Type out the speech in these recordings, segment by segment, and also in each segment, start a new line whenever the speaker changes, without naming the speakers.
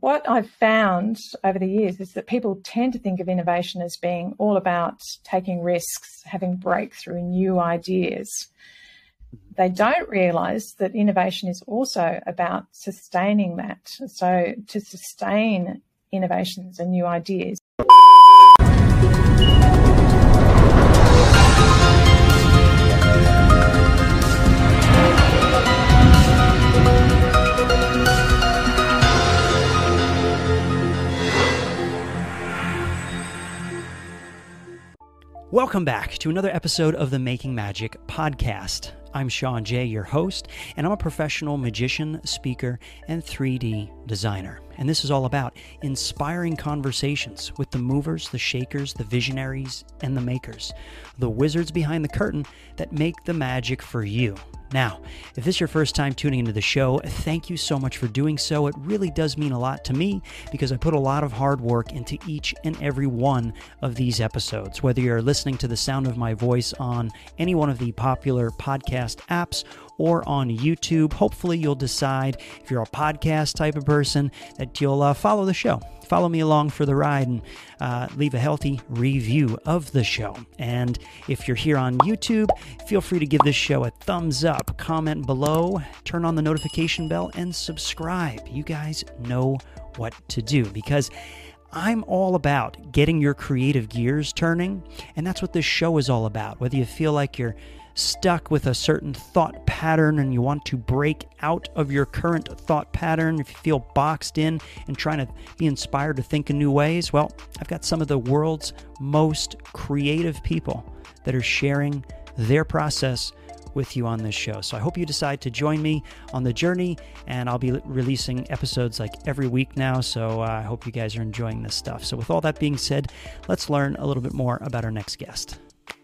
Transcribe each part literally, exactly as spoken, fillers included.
what I've found over the years is that people tend to think of innovation as being all about taking risks, having breakthrough new ideas. They don't realise that innovation is also about sustaining that. So to sustain innovations and new ideas.
Welcome back to another episode of the Making Magic podcast. I'm Sean Jay, your host, and I'm a professional magician, speaker, and three D designer. And this is all about inspiring conversations with the movers, the shakers, the visionaries, and the makers, the wizards behind the curtain that make the magic for you. Now, if this is your first time tuning into the show, thank you so much for doing so. It really does mean a lot to me because I put a lot of hard work into each and every one of these episodes. Whether you're listening to the sound of my voice on any one of the popular podcast apps or on YouTube, hopefully you'll decide, if you're a podcast type of person, that you'll uh, follow the show. Follow me along for the ride and uh, leave a healthy review of the show. And if you're here on YouTube, feel free to give this show a thumbs up, comment below, turn on the notification bell, and subscribe. You guys know what to do because I'm all about getting your creative gears turning, and that's what this show is all about. Whether you feel like you're stuck with a certain thought pattern and you want to break out of your current thought pattern, if you feel boxed in and trying to be inspired to think in new ways, well, I've got some of the world's most creative people that are sharing their process with you on this show. So I hope you decide to join me on the journey, and I'll be releasing episodes like every week now, so uh, I hope you guys are enjoying this stuff. So with all that being said, let's learn a little bit more about our next guest.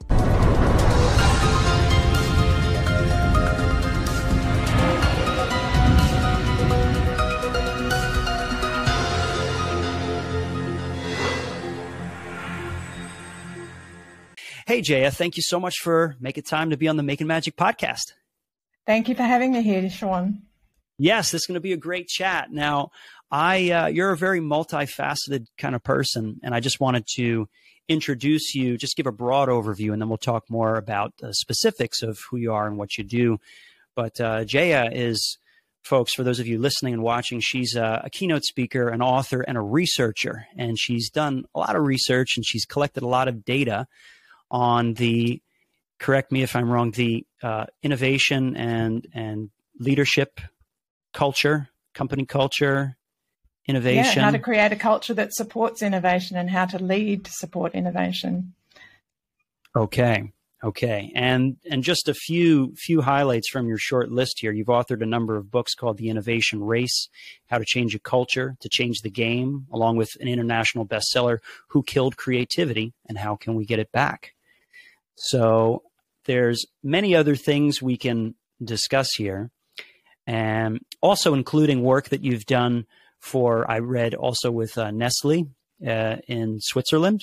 Hey, Jaya, thank you so much for making time to be on the Making Magic podcast.
Thank you for having me here, Sean.
Yes, this is going to be a great chat. Now, I uh, you're a very multifaceted kind of person, and I just wanted to introduce you, just give a broad overview, and then we'll talk more about the specifics of who you are and what you do. But uh, Jaya is, folks, for those of you listening and watching, she's a, a keynote speaker, an author, and a researcher, and she's done a lot of research, and she's collected a lot of data on the, correct me if I'm wrong, the uh, innovation and and leadership culture, company culture, innovation.
Yeah, how to create a culture that supports innovation and how to lead to support innovation.
Okay, okay. And and just a few few highlights from your short list here. You've authored a number of books called The Innovation Race, How to Change a Culture to Change the Game, along with an international bestseller, Who Killed Creativity and How Can We Get It Back? So there's many other things we can discuss here, and also including work that you've done for, I read also with uh, Nestle uh, in Switzerland,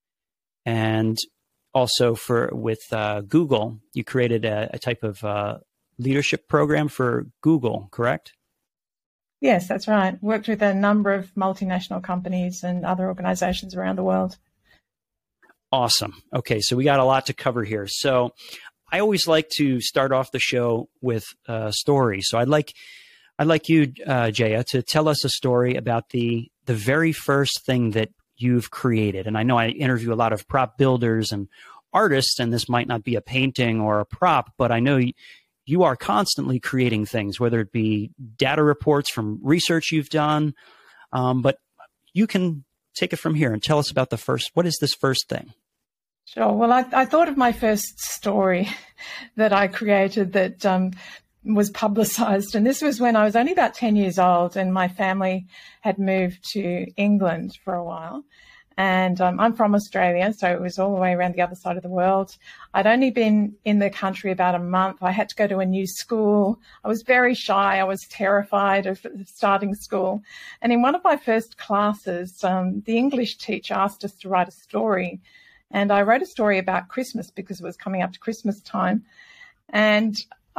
and also for with uh, Google. You created a, a type of uh, leadership program for Google, correct?
Yes, that's right. Worked with a number of multinational companies and other organizations around the world.
Awesome. Okay, so we got a lot to cover here. So I always like to start off the show with a story. So I'd like I'd like you, uh, Jaya, to tell us a story about the the very first thing that you've created. And I know I interview a lot of prop builders and artists, and this might not be a painting or a prop, but I know you are constantly creating things, whether it be data reports from research you've done, um, but you can take it from here and tell us about the first, what is this first thing?
Sure. Well, I, I thought of my first story that I created that um, was publicized. And this was when I was only about ten years old and my family had moved to England for a while. And um, I'm from Australia, so it was all the way around the other side of the world. I'd only been in the country about a month. I had to go to a new school. I was very shy. I was terrified of starting school. And in one of my first classes, um, the English teacher asked us to write a story. And I wrote a story about Christmas because it was coming up to Christmas time. And I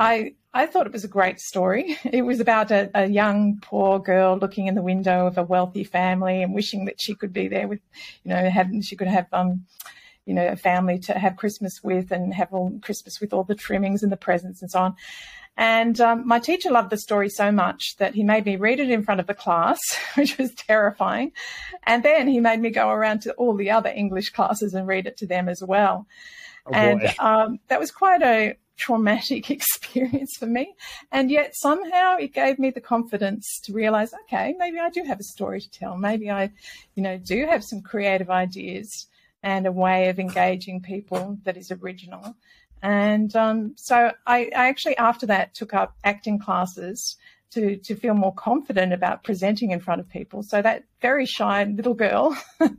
I thought it was a great story. It was about a, a young, poor girl looking in the window of a wealthy family and wishing that she could be there with, you know, have, she could have, um, you know, a family to have Christmas with and have all Christmas with all the trimmings and the presents and so on. And um, my teacher loved the story so much that he made me read it in front of the class, which was terrifying. And then he made me go around to all the other English classes and read it to them as well. Oh, and um, that was quite a traumatic experience for me. And yet somehow it gave me the confidence to realize, okay, maybe I do have a story to tell. Maybe I, you know, do have some creative ideas and a way of engaging people that is original. And um, so I, I actually, after that, took up acting classes to, to feel more confident about presenting in front of people. So that very shy little girl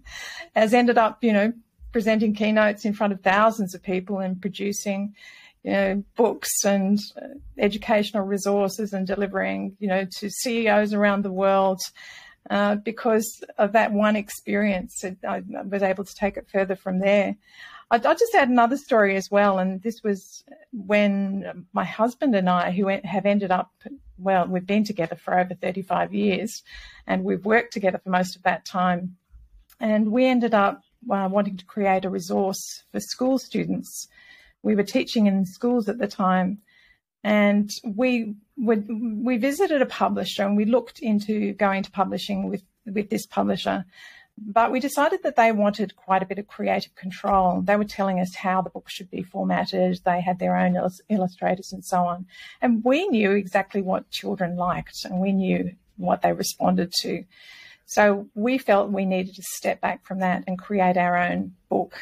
has ended up, you know, presenting keynotes in front of thousands of people and producing, you know, books and uh, educational resources and delivering, you know, to C E Os around the world. Uh, because of that one experience, it, I was able to take it further from there. I'll just add another story as well, and this was when my husband and I, who have ended up, well, we've been together for over thirty-five years, and we've worked together for most of that time, and we ended up uh, wanting to create a resource for school students. We were teaching in schools at the time, and we would, we visited a publisher and we looked into going to publishing with, with this publisher. But we decided that they wanted quite a bit of creative control. They were telling us how the book should be formatted. They had their own illustrators and so on. And we knew exactly what children liked and we knew what they responded to. So we felt we needed to step back from that and create our own book.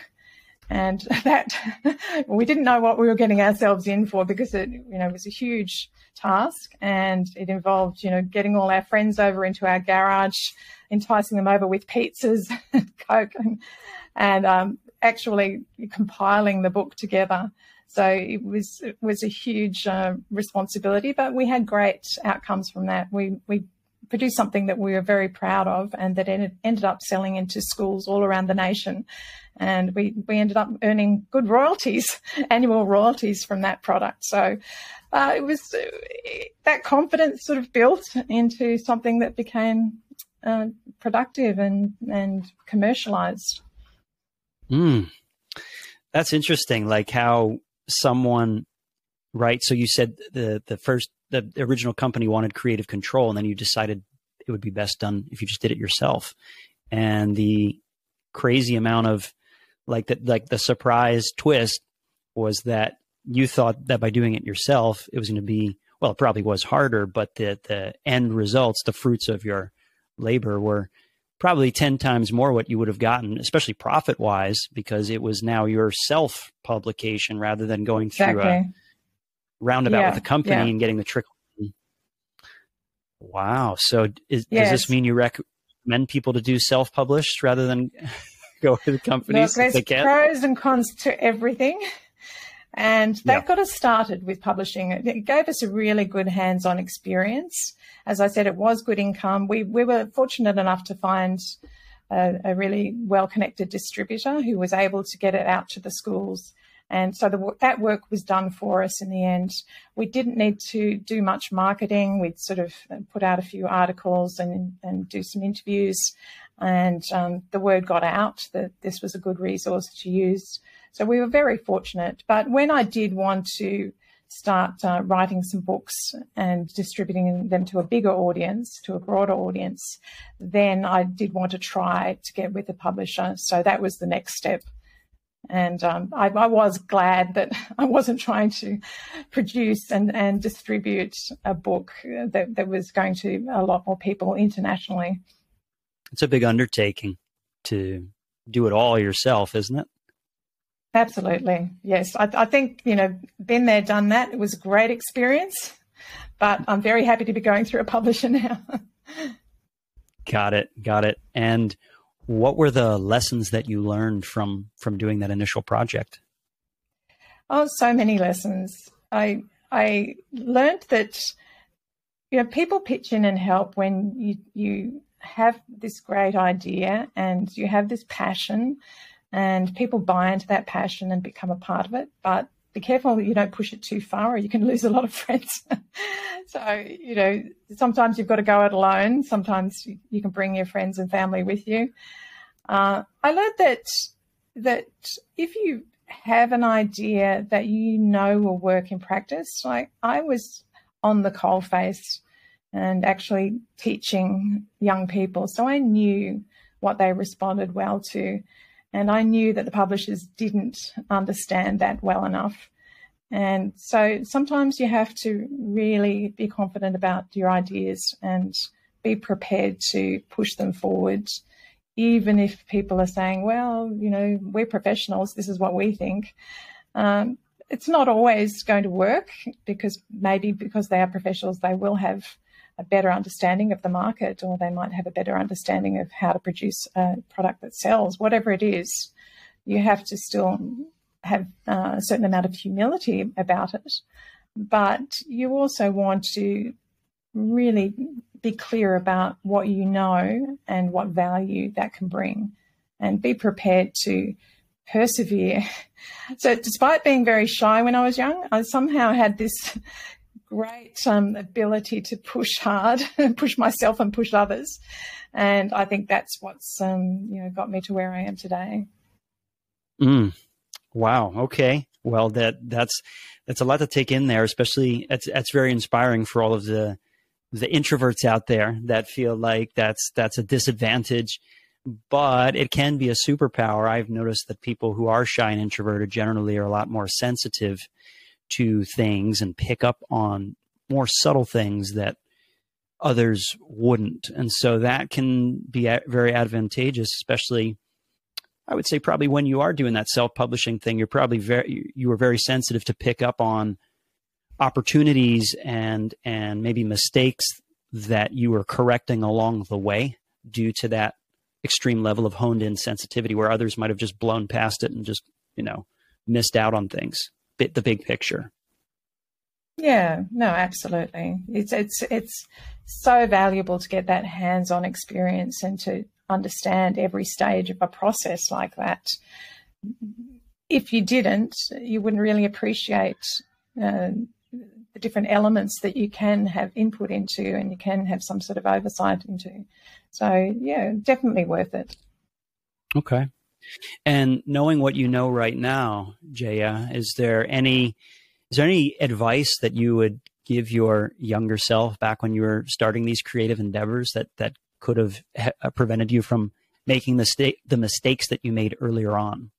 And that, we didn't know what we were getting ourselves in for because it, you know, it was a huge task and it involved, you know, getting all our friends over into our garage, enticing them over with pizzas and Coke and, and um, actually compiling the book together. So it was, it was a huge uh, responsibility, but we had great outcomes from that. We, we produced something that we were very proud of and that ended, ended up selling into schools all around the nation. And we, we ended up earning good royalties, annual royalties from that product. So uh, it was uh, that confidence sort of built into something that became uh, productive and, and commercialized.
Mm. That's interesting, like how someone, right, so you said the, the first, the original company wanted creative control, and then you decided it would be best done if you just did it yourself. And the crazy amount of like the, like the surprise twist was that you thought that by doing it yourself, it was going to be, well, it probably was harder, but the, the end results, the fruits of your labor were probably ten times more what you would have gotten, especially profit wise, because it was now your self publication rather than going through exactly. a roundabout yeah, with a company yeah. and getting the trickle. Wow. So is, yes. does this mean you recommend people to do self-published rather than go with companies?
Look, there's pros and cons to everything. And that yeah. got us started with publishing. It gave us a really good hands-on experience. As I said, it was good income. We, we were fortunate enough to find a, a really well-connected distributor who was able to get it out to the schools. And so the, that work was done for us in the end. We didn't need to do much marketing. We'd sort of put out a few articles and, and do some interviews. And um, the word got out that this was a good resource to use. So we were very fortunate. But when I did want to start uh, writing some books and distributing them to a bigger audience, to a broader audience, then I did want to try to get with a publisher. So that was the next step. And um, I, I was glad that I wasn't trying to produce and, and distribute a book that, that was going to a lot more people internationally.
It's a big undertaking to do it all yourself, isn't it?
Absolutely. Yes. I, I think, you know, been there, done that. It was a great experience, but I'm very happy to be going through a publisher now.
Got it. Got it. And what were the lessons that you learned from, from doing that initial project?
Oh, so many lessons. I, I learned that, you know, people pitch in and help when you, you have this great idea and you have this passion and people buy into that passion and become a part of it. But be careful that you don't push it too far, or you can lose a lot of friends. So, you know, sometimes you've got to go it alone. Sometimes you, you can bring your friends and family with you. Uh, I learned that that if you have an idea that you know will work in practice, like I was on the coalface and actually teaching young people, so I knew what they responded well to, and I knew that the publishers didn't understand that well enough. And so sometimes you have to really be confident about your ideas and be prepared to push them forward, even if people are saying, well, you know, we're professionals, this is what we think. Um, it's not always going to work, because maybe because they are professionals, they will have a better understanding of the market, or they might have a better understanding of how to produce a product that sells. Whatever it is, you have to still have uh, a certain amount of humility about it. But you also want to really be clear about what you know and what value that can bring, and be prepared to persevere. So despite being very shy when I was young, I somehow had this great um, ability to push hard, push myself and push others. And I think that's what's um, you know, got me to where I am today.
Mm. Wow. Okay. Well, that that's that's a lot to take in there. Especially, that's that's very inspiring for all of the the introverts out there that feel like that's that's a disadvantage. But it can be a superpower. I've noticed that people who are shy and introverted generally are a lot more sensitive to things and pick up on more subtle things that others wouldn't. And so that can be very advantageous, especially, I would say, probably when you are doing that self-publishing thing. You're probably very, you are very sensitive to pick up on opportunities and, and maybe mistakes that you are correcting along the way due to that extreme level of honed in sensitivity, where others might have just blown past it and just, you know, missed out on things, bit the big picture.
Yeah, no, absolutely. It's, it's, it's so valuable to get that hands-on experience and to understand every stage of a process like that. If you didn't, you wouldn't really appreciate uh, the different elements that you can have input into and you can have some sort of oversight into. So, yeah, definitely worth it.
Okay. And knowing what you know right now, Jaya, is there any is there any advice that you would give your younger self back when you were starting these creative endeavors that that could have ha- prevented you from making the sta- the mistakes that you made earlier on?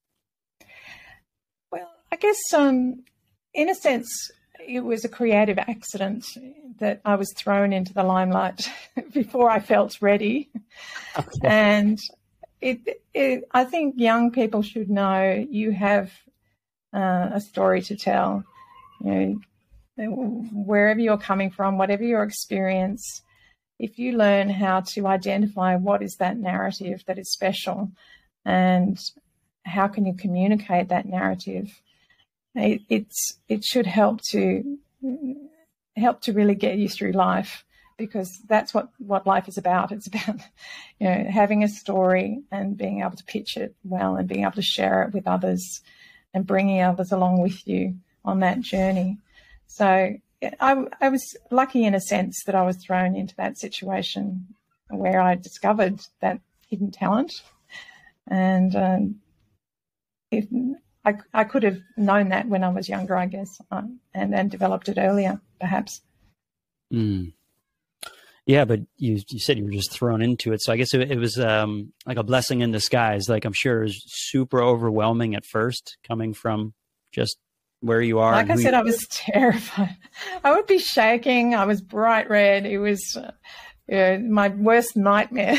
Well, I guess um, in a sense, it was a creative accident that I was thrown into the limelight before I felt ready. Okay. And it, it, I think young people should know you have uh, a story to tell. You know, wherever you're coming from, whatever your experience, if you learn how to identify what is that narrative that is special and how can you communicate that narrative, it, it's it should help to help to really get you through life, because that's what, what life is about. It's about, you know, having a story and being able to pitch it well and being able to share it with others and bringing others along with you on that journey. So I, I was lucky in a sense that I was thrown into that situation where I discovered that hidden talent. And um, if I, I could have known that when I was younger, I guess, um, and then developed it earlier, perhaps.
Mm. Yeah, but you you said you were just thrown into it. So I guess it, it was um, like a blessing in disguise. Like, I'm sure it was super overwhelming at first, coming from just where you are.
Like I said, I was terrified. I would be shaking. I was bright red. It was uh, uh, my worst nightmare.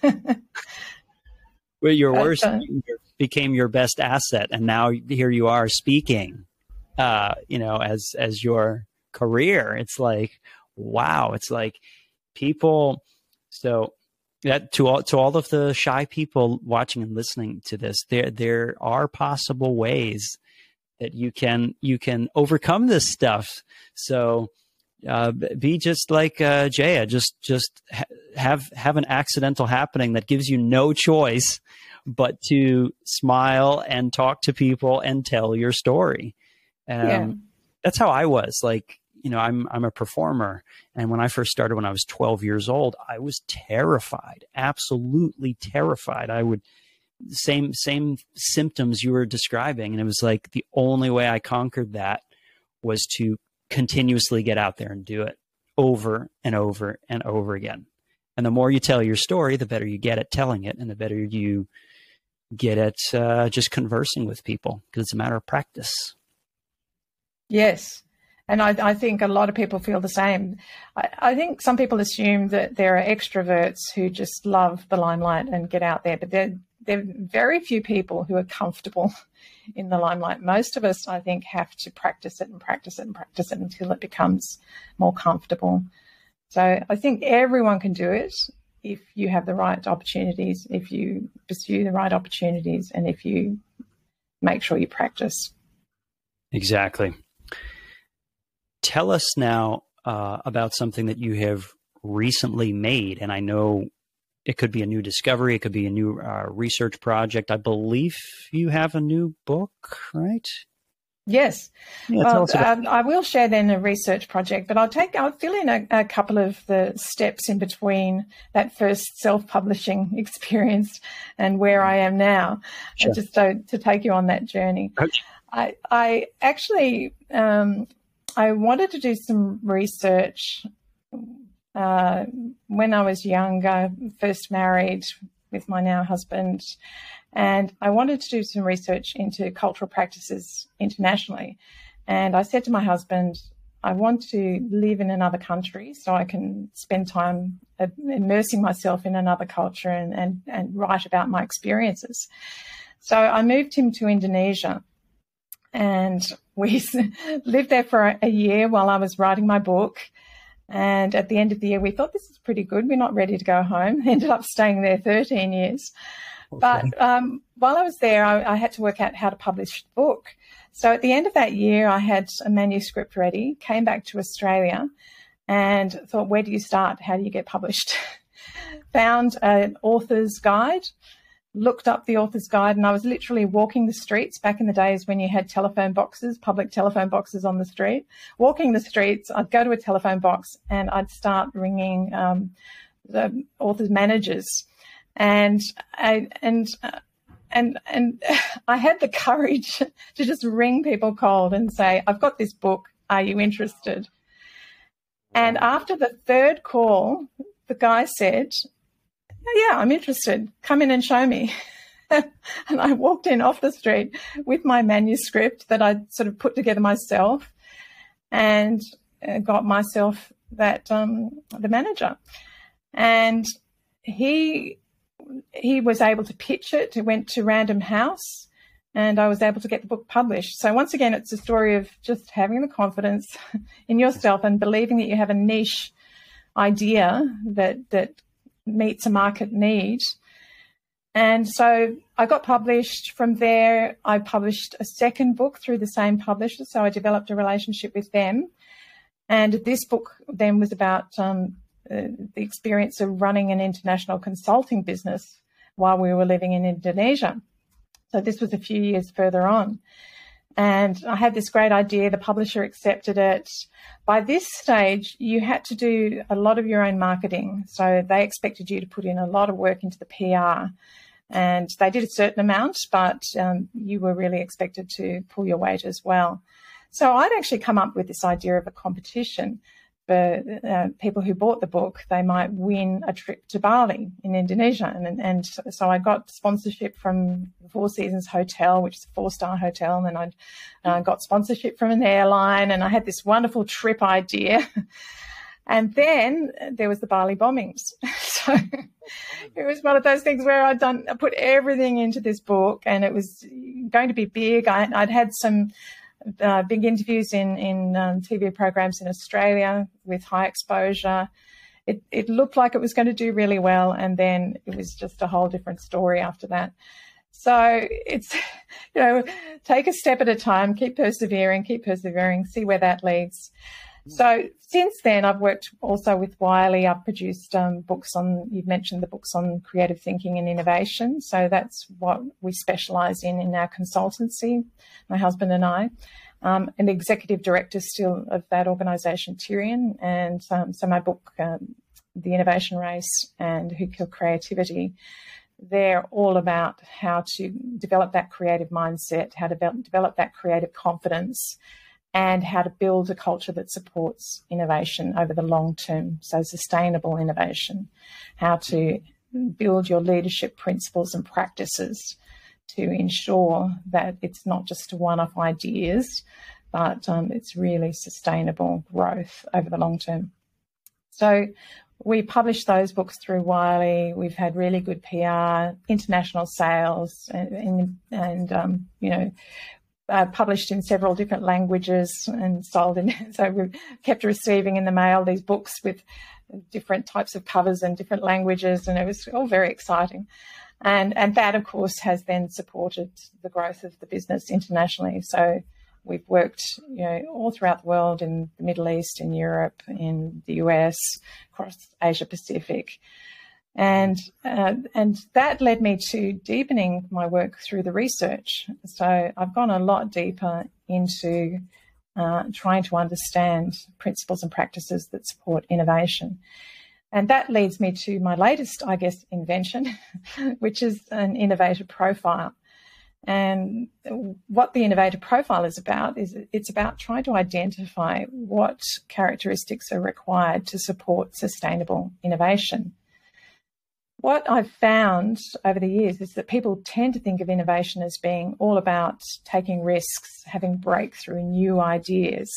Well, your worst
uh,
became your best asset, and now here you are speaking, uh, you know, as as your career. It's like, wow. It's like people. So that to all to all of the shy people watching and listening to this, there there are possible ways that you can you can overcome this stuff. So uh, be just like uh, Jaya, just just ha- have have an accidental happening that gives you no choice but to smile and talk to people and tell your story. Um,
Yeah.
That's how I was. Like, you know, I'm I'm a performer, and when I first started, when I was twelve years old, I was terrified, absolutely terrified. I would same same symptoms you were describing, and it was like the only way I conquered that was to continuously get out there and do it over and over and over again. And the more you tell your story, the better you get at telling it, and the better you get at uh, just conversing with people, because it's a matter of practice.
Yes. And I, I think a lot of people feel the same. I, I think some people assume that there are extroverts who just love the limelight and get out there, but there, there are very few people who are comfortable in the limelight. Most of us, I think, have to practice it and practice it and practice it until it becomes more comfortable. So I think everyone can do it if you have the right opportunities, if you pursue the right opportunities, and if you make sure you practice.
Exactly. Tell us now uh, about something that you have recently made. And I know it could be a new discovery. It could be a new uh, research project. I believe you have a new book, right?
Yes.
Yeah,
well,
tell us about-
um, I will share then a research project, but I'll take, I'll fill in a, a couple of the steps in between that first self-publishing experience and where I am now,
Sure.
just to, to take you on that journey.
Okay.
I, I actually, um, I wanted to do some research uh, when I was younger, first married with my now husband, and I wanted to do some research into cultural practices internationally. And I said to my husband, I want to live in another country so I can spend time immersing myself in another culture and, and, and write about my experiences. So I moved him to Indonesia. And we lived there for a year while I was writing my book. And at the end of the year, we thought, this is pretty good. We're not ready to go home. Ended up staying there thirteen years. Okay. But um, while I was there, I, I had to work out how to publish the book. So at the end of that year, I had a manuscript ready, came back to Australia and thought, where do you start? How do you get published? Found an author's guide. Looked up the author's guide, and I was literally walking the streets back in the days when you had telephone boxes, public telephone boxes on the street. Walking the streets, I'd go to a telephone box and I'd start ringing um, the author's managers, and I, and uh, and and I had the courage to just ring people cold and say, "I've got this book. Are you interested?" And after the third call, the guy said, "Yeah, I'm interested. Come in and show me." And I walked in off the street with my manuscript that I'd sort of put together myself, and got myself that um, the manager. And he he was able to pitch it. It went to Random House, and I was able to get the book published. So once again, it's a story of just having the confidence in yourself and believing that you have a niche idea that that meets a market need. And so I got published. From there, I published a second book through the same publisher. So I developed a relationship with them. And this book then was about um, uh, the experience of running an international consulting business while we were living in Indonesia. So this was a few years further on. And I had this great idea. The publisher accepted it. By this stage, you had to do a lot of your own marketing. So they expected you to put in a lot of work into the P R. And they did a certain amount, but um, you were really expected to pull your weight as well. So I'd actually come up with this idea of a competition for uh, people who bought the book. They might win a trip to Bali in Indonesia. And, and so I got sponsorship from the Four Seasons Hotel, which is a four-star hotel, and I uh, got sponsorship from an airline, and I had this wonderful trip idea. And then there was the Bali bombings. So it was one of those things where I'd done, I put everything into this book, and it was going to be big. I, I'd had some uh, big interviews in, in um, T V programs in Australia with high exposure. It, it looked like it was going to do really well, and then it was just a whole different story after that. So it's, you know, take a step at a time, keep persevering, keep persevering, see where that leads. So since then, I've worked also with Wiley. I've produced um, books on, you've mentioned the books on creative thinking and innovation. So that's what we specialise in in our consultancy, my husband and I. um, an executive director still of that organisation, Tyrion, and um, so my book, um, The Innovation Race and Who Killed Creativity, they're all about how to develop that creative mindset, how to develop, develop that creative confidence, and how to build a culture that supports innovation over the long term, so sustainable innovation, how to build your leadership principles and practices to ensure that it's not just a one-off ideas, but um, it's really sustainable growth over the long term. So we published those books through Wiley. We've had really good P R, international sales, and, and, and um, you know, uh, published in several different languages and sold in. So we've kept receiving in the mail these books with different types of covers and different languages, and it was all very exciting. And, and that, of course, has then supported the growth of the business internationally. So we've worked, you know, all throughout the world, in the Middle East, in Europe, in the U S, across Asia Pacific. And uh, and that led me to deepening my work through the research. So I've gone a lot deeper into uh, trying to understand principles and practices that support innovation. And that leads me to my latest, I guess, invention, which is an innovator profile. And what the innovator profile is about is it's about trying to identify what characteristics are required to support sustainable innovation. What I've found over the years is that people tend to think of innovation as being all about taking risks, having breakthrough new ideas.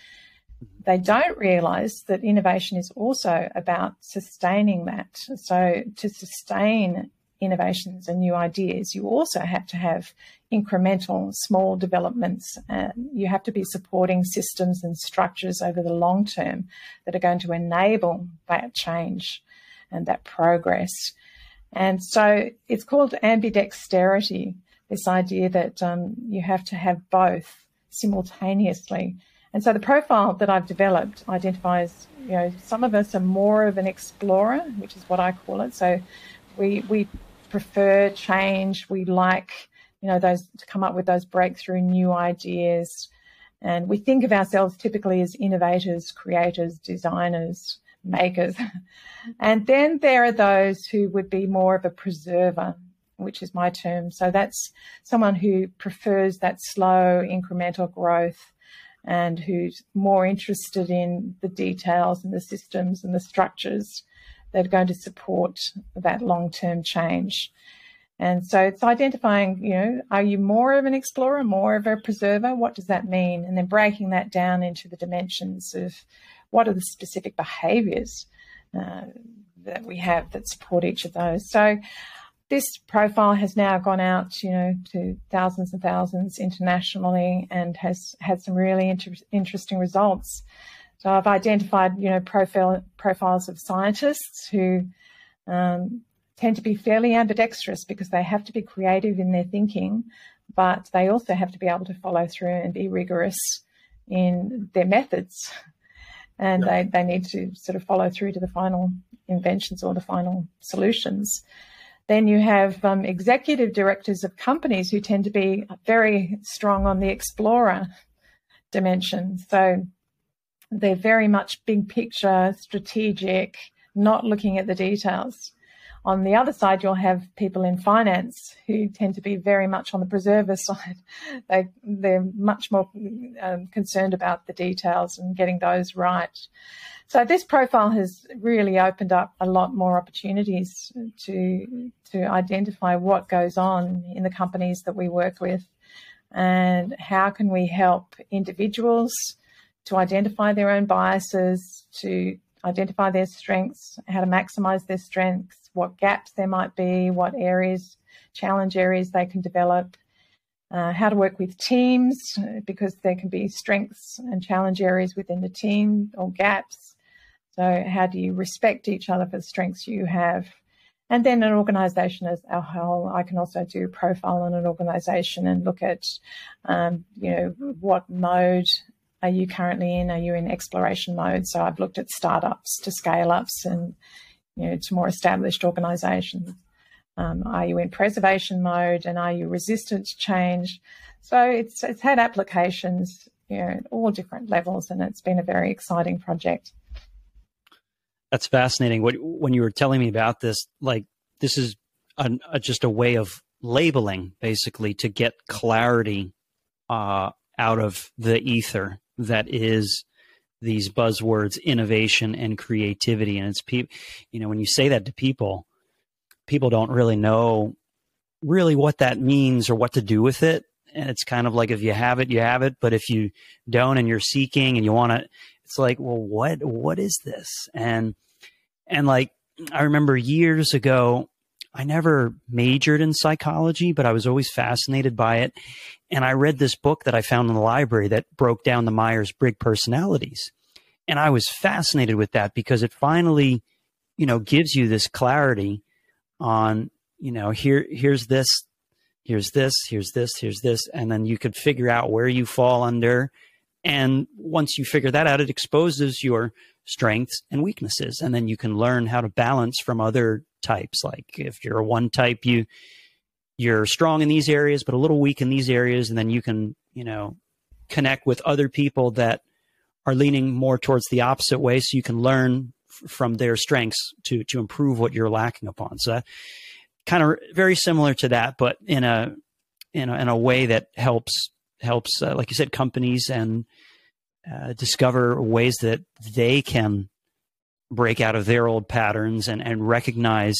They don't realise that innovation is also about sustaining that. So to sustain innovations and new ideas, you also have to have incremental small developments. And you have to be supporting systems and structures over the long term that are going to enable that change and that progress. And so it's called ambidexterity, this idea that um, you have to have both simultaneously. And so the profile that I've developed identifies, you know, some of us are more of an explorer, which is what I call it. So we we prefer change. We like, you know, those to come up with those breakthrough new ideas. And we think of ourselves typically as innovators, creators, designers, makers. And then there are those who would be more of a preserver, which is my term. So that's someone who prefers that slow incremental growth and who's more interested in the details and the systems and the structures that are going to support that long-term change. And so it's identifying, you know, are you more of an explorer, more of a preserver? What does that mean? And then breaking that down into the dimensions of what are the specific behaviours uh, that we have that support each of those. So this profile has now gone out, you know, to thousands and thousands internationally and has had some really inter- interesting results. So I've identified, you know, profile, profiles of scientists who um, tend to be fairly ambidextrous because they have to be creative in their thinking, but they also have to be able to follow through and be rigorous in their methods. And yeah. they, they need to sort of follow through to the final inventions or the final solutions. Then you have um, executive directors of companies who tend to be very strong on the explorer dimension. So they're very much big picture, strategic, not looking at the details. On the other side, you'll have people in finance who tend to be very much on the preserver side. They, they're much more um, concerned about the details and getting those right. So this profile has really opened up a lot more opportunities to, to identify what goes on in the companies that we work with and how can we help individuals to identify their own biases, to identify their strengths, how to maximise their strengths, what gaps there might be, what areas, challenge areas they can develop, uh, how to work with teams, because there can be strengths and challenge areas within the team or gaps. So how do you respect each other for the strengths you have? And then an organisation as a whole, I can also do a profile on an organisation and look at, um, you know, what mode are you currently in? Are you in exploration mode? So I've looked at startups to scale-ups and, you know, to more established organisations. Um, are you in preservation mode and are you resistant to change? So it's it's had applications you know, at all different levels, and it's been a very exciting project.
That's fascinating. What, when you were telling me about this, like this is a, a, just a way of labeling, basically, to get clarity uh, out of the ether that is these buzzwords, innovation and creativity. And it's people, you know, when you say that to people, people don't really know really what that means or what to do with it. And it's kind of like, if you have it, you have it. But if you don't and you're seeking and you want to, it's like, well, what, what is this? And, and like, I remember years ago, I never majored in psychology, but I was always fascinated by it. And I read this book that I found in the library that broke down the Myers-Briggs personalities. And I was fascinated with that because it finally, you know, gives you this clarity on, you know, here, here's this, here's this, here's this, here's this. And then you could figure out where you fall under. And once you figure that out, it exposes your strengths and weaknesses. And then you can learn how to balance from other types. Like if you're a one type, you, you're strong in these areas, but a little weak in these areas. And then you can, you know, connect with other people that are leaning more towards the opposite way. So you can learn f- from their strengths to, to improve what you're lacking upon. So that kind of very similar to that, but in a, in a, in a way that helps, helps, uh, like you said, companies and uh, discover ways that they can break out of their old patterns and, and recognize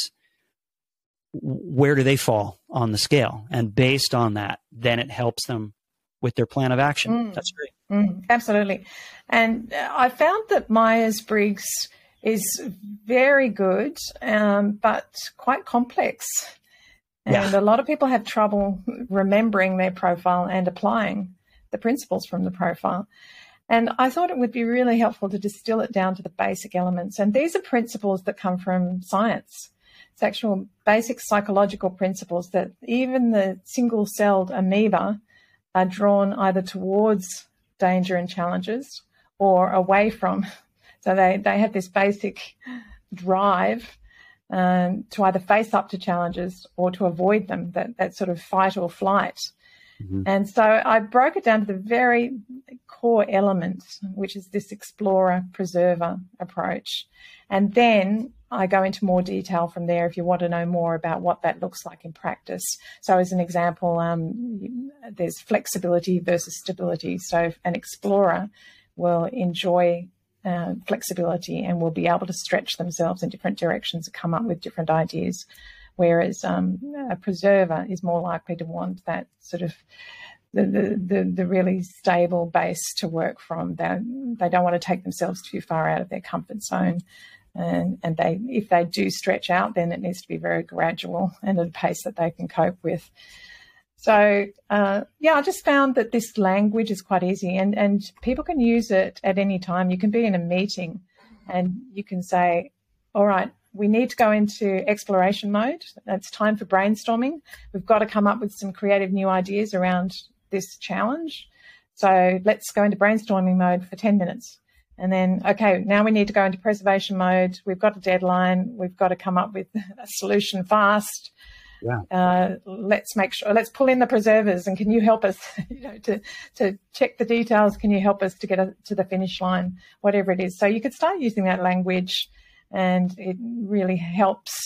where do they fall on the scale. And based on that, then it helps them with their plan of action. Mm. That's great.
Mm, absolutely. And I found that Myers-Briggs is very good, um, but quite complex. And yeah. a lot of people have trouble remembering their profile and applying the principles from the profile. And I thought it would be really helpful to distill it down to the basic elements. And these are principles that come from science. It's actual basic psychological principles that even the single-celled amoeba are drawn either towards danger and challenges or away from. So they, they have this basic drive um, to either face up to challenges or to avoid them, that, that sort of fight or flight. Mm-hmm. And so I broke it down to the very core element, which is this explorer preserver approach. And then I go into more detail from there if you want to know more about what that looks like in practice. So as an example, um, there's flexibility versus stability. So an explorer will enjoy uh, flexibility and will be able to stretch themselves in different directions and come up with different ideas. Whereas um, a preserver is more likely to want that sort of the, the, the, the really stable base to work from. They, they don't want to take themselves too far out of their comfort zone. And, and they, if they do stretch out, then it needs to be very gradual and at a pace that they can cope with. So, uh, yeah, I just found that this language is quite easy and, and people can use it at any time. You can be in a meeting and you can say, all right, we need to go into exploration mode. It's time for brainstorming. We've got to come up with some creative new ideas around this challenge. So let's go into brainstorming mode for ten minutes. And then, okay, now we need to go into preservation mode. We've got a deadline. We've got to come up with a solution fast.
Yeah.
Uh, let's make sure, let's pull in the preservers and can you help us you know, to, to check the details? Can you help us to get a, to the finish line, whatever it is? So you could start using that language and it really helps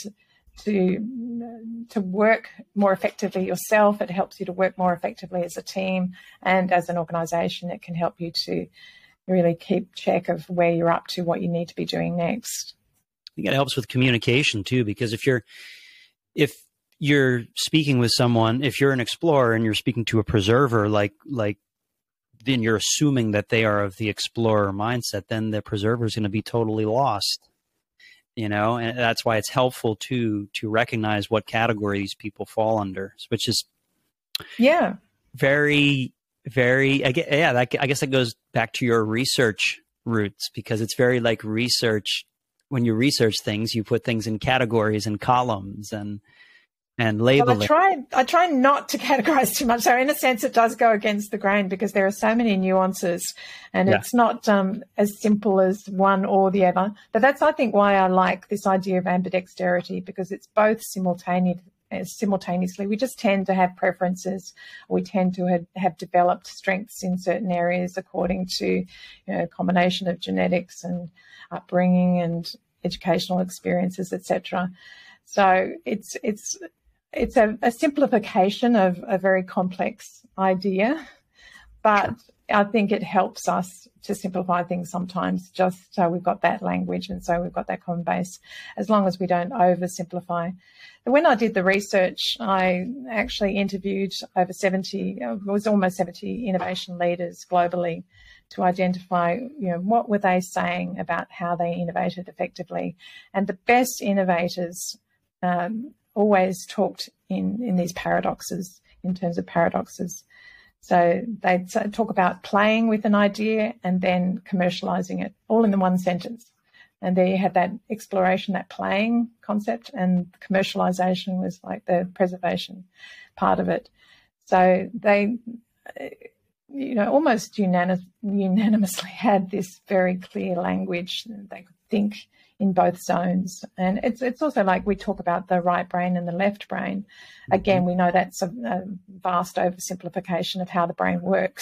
to, to work more effectively yourself. It helps you to work more effectively as a team and as an organisation. It can help you to really keep check of where you're up to, what you need to be doing next.
I think it helps with communication too, because if you're, if you're speaking with someone, if you're an explorer and you're speaking to a preserver, like, like, then you're assuming that they are of the explorer mindset, then the preserver is going to be totally lost, you know, and that's why it's helpful to, to recognize what category these people fall under, which is
yeah,
very, very, I guess, yeah, that, I guess that goes back to your research roots, because it's very like research. When you research things, you put things in categories and columns and, and label
well, I try, I try not to categorize too much. So in a sense, it does go against the grain because there are so many nuances and yeah. it's not um, as simple as one or the other. But that's, I think, why I like this idea of ambidexterity, because it's both simultaneous, simultaneously. We just tend to have preferences. We tend to have, have developed strengths in certain areas according to, you know, a combination of genetics and upbringing and educational experiences, et cetera. So it's it's it's a, a simplification of a very complex idea, but I think it helps us to simplify things sometimes, just so we've got that language and so we've got that common base, as long as we don't oversimplify. When I did the research, I actually interviewed over seventy, it was almost seventy innovation leaders globally to identify, you know, what were they saying about how they innovated effectively. And the best innovators um, always talked in, in these paradoxes, in terms of paradoxes. So they'd talk about playing with an idea and then commercializing it, all in the one sentence. And there you had that exploration, that playing concept, and commercialization was like the preservation part of it. So they, you know, almost unanim- unanimously had this very clear language. They could think in both zones. And it's it's also like we talk about the right brain and the left brain. Again, we know that's a, a vast oversimplification of how the brain works.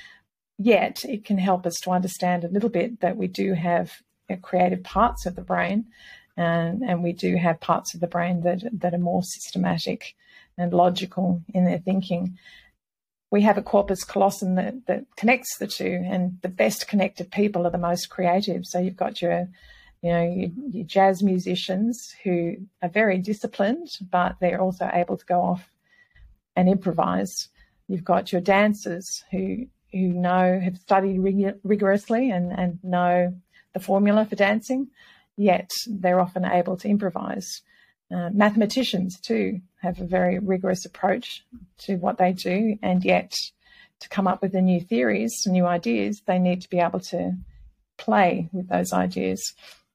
Yet it can help us to understand a little bit that we do have creative parts of the brain, and, and we do have parts of the brain that, that are more systematic and logical in their thinking. We have a corpus callosum that, that connects the two, and the best connected people are the most creative. So you've got your You know, your, your jazz musicians who are very disciplined, but they're also able to go off and improvise. You've got your dancers who who know, have studied rig- rigorously and, and know the formula for dancing, yet they're often able to improvise. Uh, mathematicians too have a very rigorous approach to what they do, and yet to come up with the new theories, new ideas, they need to be able to play with those ideas.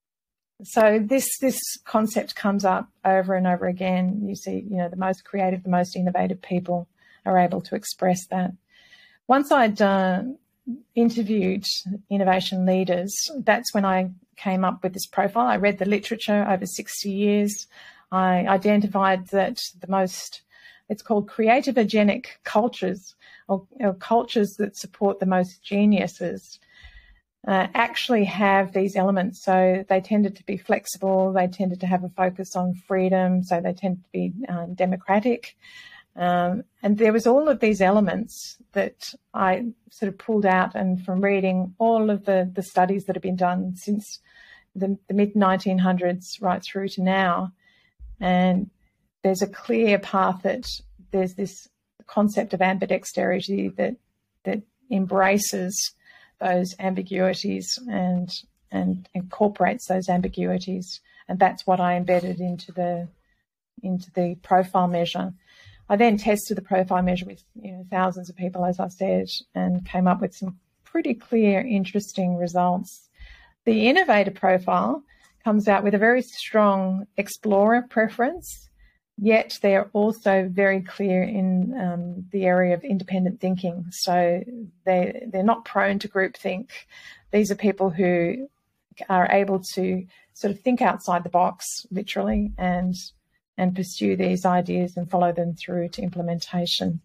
So this this concept comes up over and over again. You see, you know, the most creative, the most innovative people are able to express that. Once I'd uh, interviewed innovation leaders, that's when I came up with this profile. I read the literature over sixty years. I identified that the most, it's called creativogenic cultures, or, or cultures that support the most geniuses, Uh, actually have these elements. So they tended to be flexible, they tended to have a focus on freedom, so they tend to be um, democratic. Um, and there was all of these elements that I sort of pulled out, and from reading all of the, the studies that have been done since the, the mid nineteen hundreds right through to now. And there's a clear path that there's this concept of ambidexterity that that embraces those ambiguities and and incorporates those ambiguities, and that's what I embedded into the into the profile measure. I then tested the profile measure with, you know, thousands of people, as I said, and came up with some pretty clear, interesting results. The innovator profile comes out with a very strong explorer preference, yet they're also very clear in um, the area of independent thinking. So they, they're not prone to groupthink. These are people who are able to sort of think outside the box, literally, and and pursue these ideas and follow them through to implementation.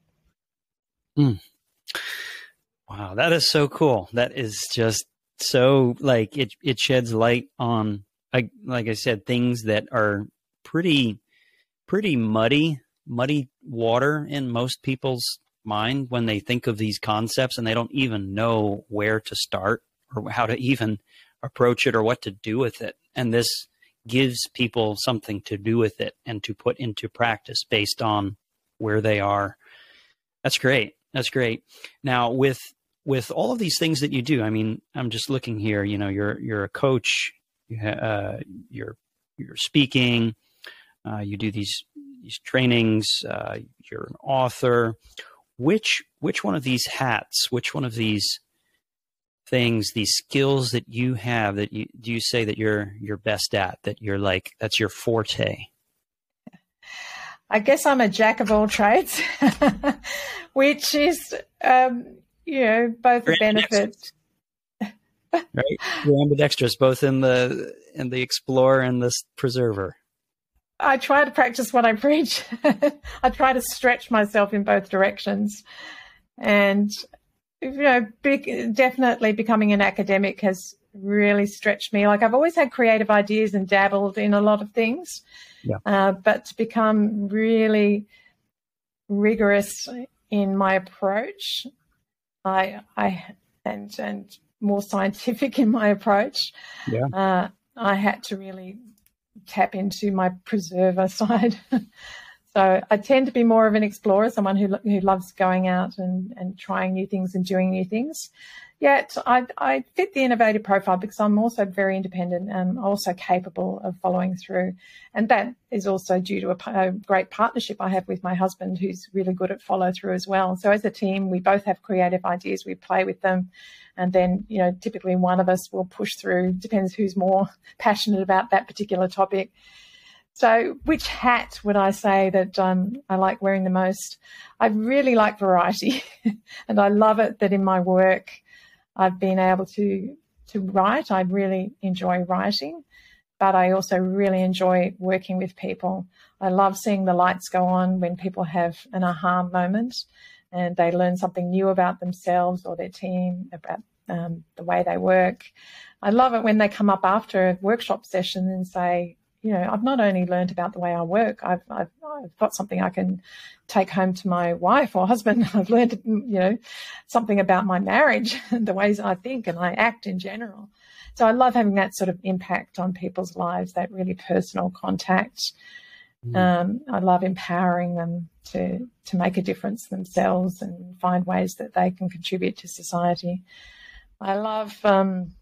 Mm. Wow, that is so cool. That is just so, like, it, it sheds light on, like, like I said, things that are pretty... pretty muddy, muddy water in most people's mind when they think of these concepts, and they don't even know where to start or how to even approach it or what to do with it. And this gives people something to do with it and to put into practice based on where they are. That's great. That's great. Now, with with all of these things that you do, I mean, I'm just looking here, you know, you're you're a coach, you ha- uh, you're you're speaking, Uh, you do these these trainings. Uh, you're an author. Which which one of these hats? Which one of these things? These skills that you have that you do you say that you're you're best at? That you're like that's your forte?
I guess I'm a jack of all trades, which is um, you know, both a benefit.
Right, you're ambidextrous, both in the in the explorer and the preserver.
I try to practice what I preach. I try to stretch myself in both directions. And, you know, big, definitely becoming an academic has really stretched me. Like, I've always had creative ideas and dabbled in a lot of things. Yeah. Uh, but to become really rigorous in my approach, I, I, and, and more scientific in my approach, yeah. uh, I had to really tap into my preserver side. So I tend to be more of an explorer, someone who who loves going out and, and trying new things and doing new things. Yet I, I fit the innovative profile because I'm also very independent and also capable of following through. And that is also due to a, a great partnership I have with my husband, who's really good at follow through as well. So as a team, we both have creative ideas, we play with them. And then, you know, typically one of us will push through, depends who's more passionate about that particular topic. So which hat would I say that um, I like wearing the most? I really like variety, and I love it that in my work I've been able to to write. I really enjoy writing, but I also really enjoy working with people. I love seeing the lights go on when people have an aha moment and they learn something new about themselves or their team, about um, the way they work. I love it when they come up after a workshop session and say, you know, I've not only learned about the way I work, I've, I've, I've got something I can take home to my wife or husband. I've learned, you know, something about my marriage and the ways I think and I act in general. So I love having that sort of impact on people's lives, that really personal contact. Mm. Um, I love empowering them to, to make a difference themselves and find ways that they can contribute to society. I love... Um,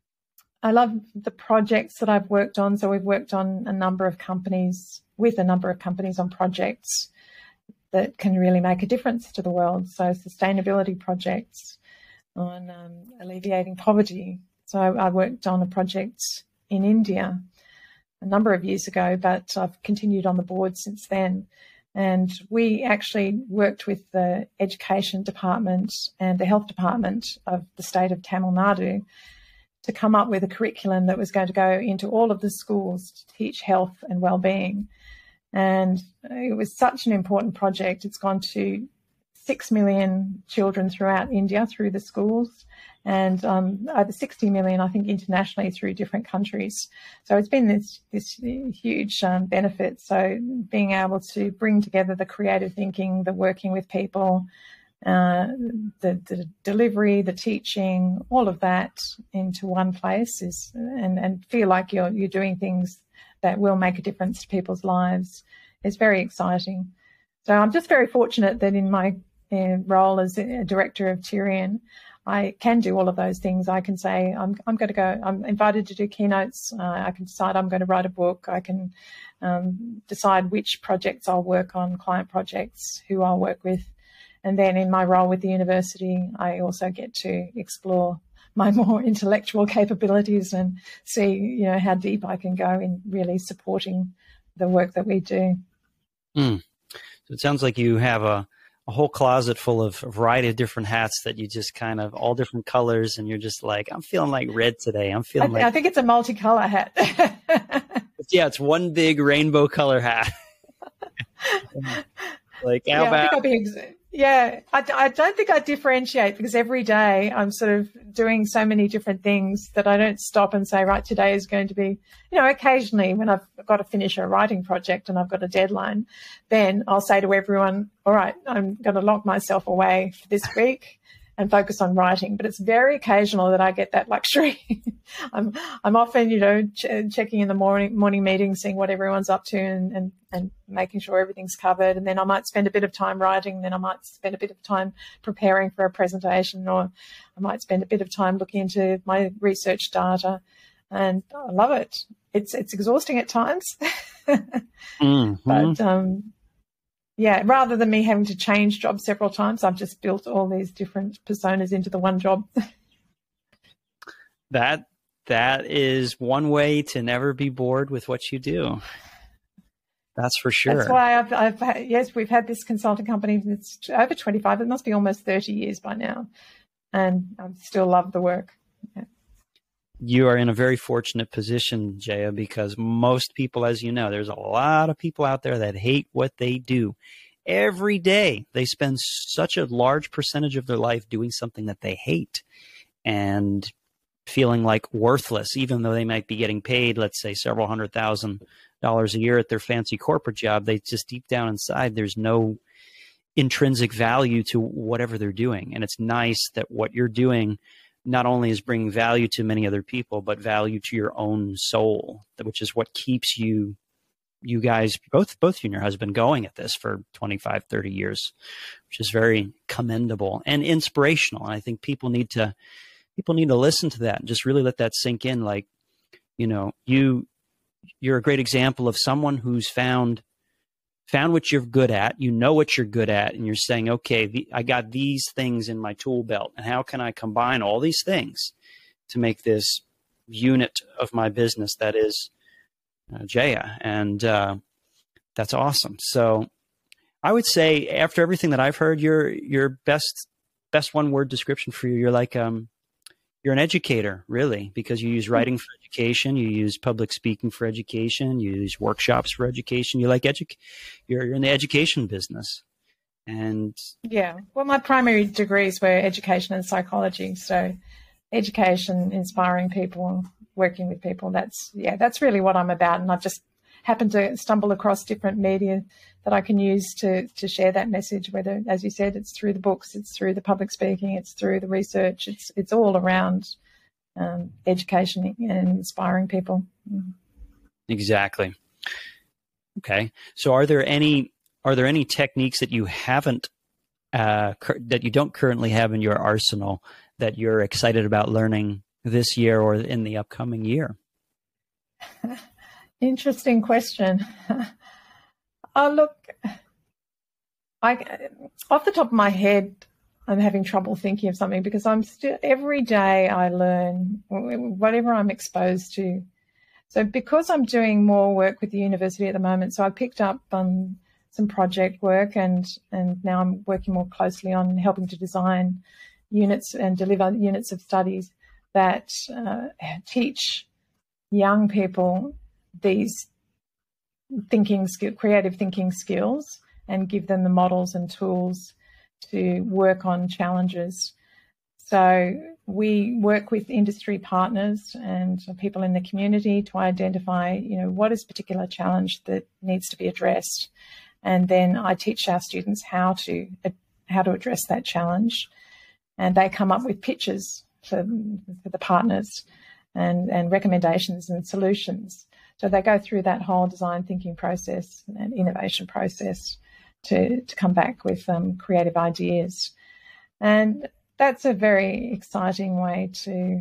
I love the projects that I've worked on. So we've worked on a number of companies, with a number of companies on projects that can really make a difference to the world. So sustainability projects on um, alleviating poverty. So I, I worked on a project in India a number of years ago, but I've continued on the board since then. And we actually worked with the education department and the health department of the state of Tamil Nadu to come up with a curriculum that was going to go into all of the schools to teach health and well-being. And it was such an important project. It's gone to six million children throughout India through the schools, and um, over sixty million, I think, internationally through different countries. So it's been this, this huge um, benefit. So being able to bring together the creative thinking, the working with people, Uh, the, the delivery, the teaching, all of that into one place is, and, and feel like you're you're doing things that will make a difference to people's lives is very exciting. So I'm just very fortunate that in my uh, role as a director of Tyrian, I can do all of those things. I can say I'm I'm going to go. I'm invited to do keynotes. Uh, I can decide I'm going to write a book. I can um, decide which projects I'll work on, client projects, who I'll work with. And then in my role with the university, I also get to explore my more intellectual capabilities and see, you know, how deep I can go in really supporting the work that we do.
Mm. So it sounds like you have a, a whole closet full of a variety of different hats that you just kind of all different colors, and you're just like, I'm feeling like red today. I'm feeling
I,
like
I think it's a multicolor hat.
Yeah, it's one big rainbow color hat. Like, how
yeah,
about?
I think I'll be ex- yeah, I, I don't think I differentiate, because every day I'm sort of doing so many different things that I don't stop and say, right, today is going to be, you know, occasionally when I've got to finish a writing project and I've got a deadline, then I'll say to everyone, all right, I'm going to lock myself away for this week and focus on writing. But it's very occasional that I get that luxury. I'm I'm often, you know, ch- checking in the morning morning meetings, seeing what everyone's up to, and, and, and making sure everything's covered. And then I might spend a bit of time writing, then I might spend a bit of time preparing for a presentation, or I might spend a bit of time looking into my research data. And I love it. It's it's exhausting at times. mm-hmm. But um yeah, rather than me having to change jobs several times, I've just built all these different personas into the one job.
that that is one way to never be bored with what you do. That's for sure.
That's why I've, I've had, yes, we've had this consulting company. It's over twenty-five. It must be almost thirty years by now, and I still love the work. Yeah.
you are in a very fortunate position, Jaya, because most people, as you know, there's a lot of people out there that hate what they do. Every day they spend such a large percentage of their life doing something that they hate and feeling like worthless, even though they might be getting paid, let's say, several hundred thousand dollars a year at their fancy corporate job. They just deep down inside, there's no intrinsic value to whatever they're doing. And it's nice that what you're doing not only is bringing value to many other people, but value to your own soul, which is what keeps you, you guys, both, both you and your husband, going at this for twenty-five, thirty years, which is very commendable and inspirational. And I think people need to, people need to listen to that and just really let that sink in. Like, you know, you, you're a great example of someone who's found, found what you're good at, you know what you're good at, and you're saying, okay, the, I got these things in my tool belt, and how can I combine all these things to make this unit of my business that is uh, Jaya? And uh, that's awesome. So I would say, after everything that I've heard, your your best best one word description for you, you're like um you're an educator, really, because you use writing for education, you use public speaking for education, you use workshops for education. You like edu- you're, you're in the education business. And
yeah, well, my primary degrees were education and psychology. So education, inspiring people, working with people, that's, yeah, that's really what I'm about. And I've just happened to stumble across different media that I can use to to share that message, whether, as you said, it's through the books, it's through the public speaking, it's through the research, it's it's all around um, education and inspiring people.
Exactly. Okay. So are there any are there any techniques that you haven't uh, cur- that you don't currently have in your arsenal that you're excited about learning this year or in the upcoming year?
Interesting question. Oh, look, I, off the top of my head, I'm having trouble thinking of something because I'm still, every day I learn whatever I'm exposed to. So because I'm doing more work with the university at the moment, so I picked up um, some project work and, and now I'm working more closely on helping to design units and deliver units of studies that uh, teach young people these thinking skill, creative thinking skills, and give them the models and tools to work on challenges. So we work with industry partners and people in the community to identify, you know, what is a particular challenge that needs to be addressed, and then I teach our students how to how to address that challenge, and they come up with pitches for, for the partners and and recommendations and solutions. So they go through that whole design thinking process and innovation process to, to come back with um, creative ideas. And that's a very exciting way to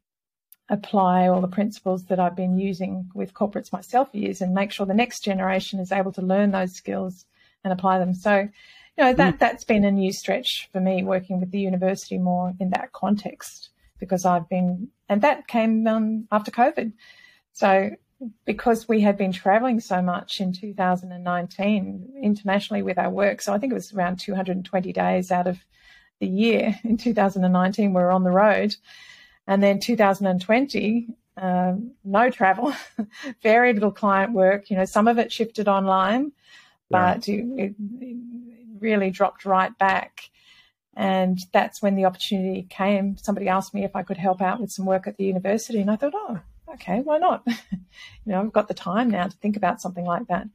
apply all the principles that I've been using with corporates myself for years and make sure the next generation is able to learn those skills and apply them. So, you know, that, that's been a new stretch for me, working with the university more in that context, because I've been, and that came um, after COVID. So, because we had been traveling so much in two thousand nineteen internationally with our work, so I think it was around two hundred twenty days out of the year in two thousand nineteen we were on the road, and then two thousand twenty um, no travel, very little client work. You know, some of it shifted online, but yeah. it, it really dropped right back. And that's when the opportunity came. Somebody asked me if I could help out with some work at the university, and I thought, oh, okay, why not? You know, I've got the time now to think about something like that.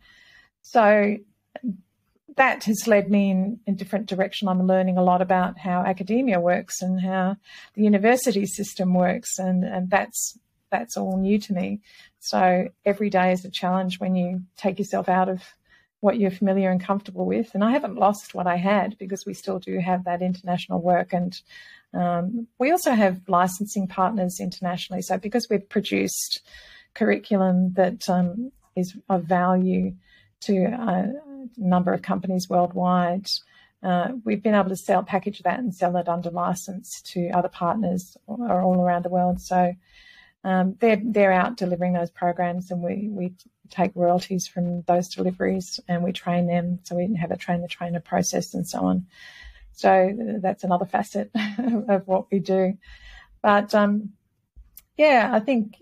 So that has led me in a different direction. I'm learning a lot about how academia works and how the university system works, and, and that's that's all new to me. So every day is a challenge when you take yourself out of what you're familiar and comfortable with. And I haven't lost what I had, because we still do have that international work. And um, we also have licensing partners internationally. So because we've produced curriculum that um, is of value to a number of companies worldwide, uh, we've been able to sell, package that and sell it under license to other partners all around the world. So um, they're, they're out delivering those programs, and we, we take royalties from those deliveries, and we train them. So we have a train the trainer process and so on. So that's another facet of what we do. But um, yeah, I think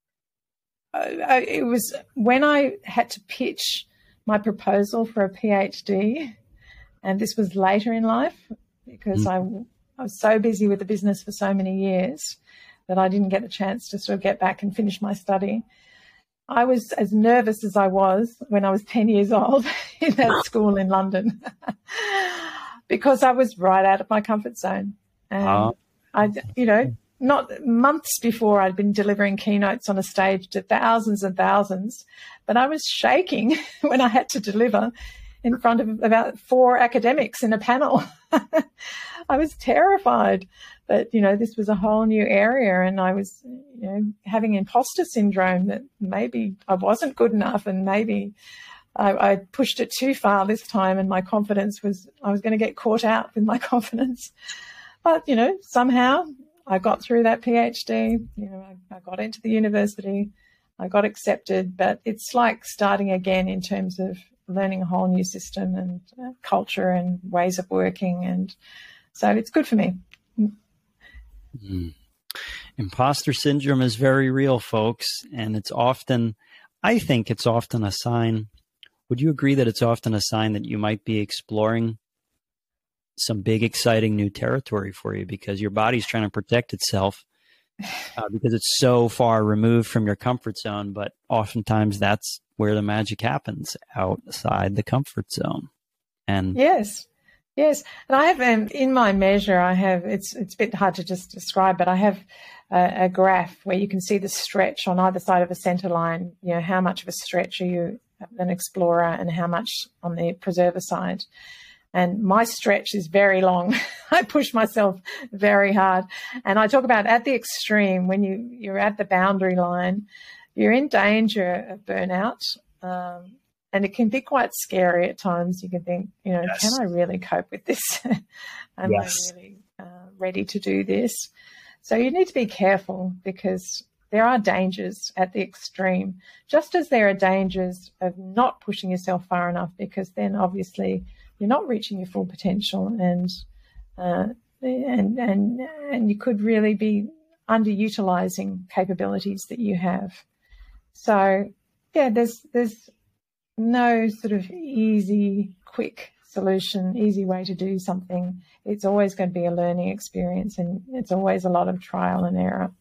uh, it was when I had to pitch my proposal for a PhD, and this was later in life because mm. I, I was so busy with the business for so many years that I didn't get the chance to sort of get back and finish my study. I was as nervous as I was when I was ten years old in that school in London because I was right out of my comfort zone. And uh, I, you know, not months before I'd been delivering keynotes on a stage to thousands and thousands, but I was shaking when I had to deliver in front of about four academics in a panel. I was terrified that, you know, this was a whole new area, and I was, you know, having imposter syndrome that maybe I wasn't good enough, and maybe I, I pushed it too far this time, and my confidence was, I was going to get caught out with my confidence. But, you know, somehow I got through that PhD, you know, I, I got into the university, I got accepted, but it's like starting again in terms of learning a whole new system and uh, culture and ways of working. And so it's good for me.
Mm. Imposter syndrome is very real, folks. And it's often, I think it's often a sign. Would you agree that it's often a sign that you might be exploring some big, exciting new territory for you because your body's trying to protect itself uh, because it's so far removed from your comfort zone? But oftentimes that's where the magic happens, outside the comfort zone. And
yes. Yes, and I have um, in my measure, I have, it's it's a bit hard to just describe, but I have a, a graph where you can see the stretch on either side of a center line, you know, how much of a stretch are you an explorer and how much on the preserver side. And my stretch is very long. I push myself very hard. And I talk about at the extreme, when you, you're at the boundary line, you're in danger of burnout. Um, And it can be quite scary at times. You can think, you know, yes. Can I really cope with this? Am yes. I really uh, ready to do this? So you need to be careful because there are dangers at the extreme, just as there are dangers of not pushing yourself far enough, because then obviously you're not reaching your full potential, and uh, and and and you could really be underutilizing capabilities that you have. So yeah, there's there's no sort of easy, quick solution, easy way to do something. It's always going to be a learning experience, and it's always a lot of trial and error.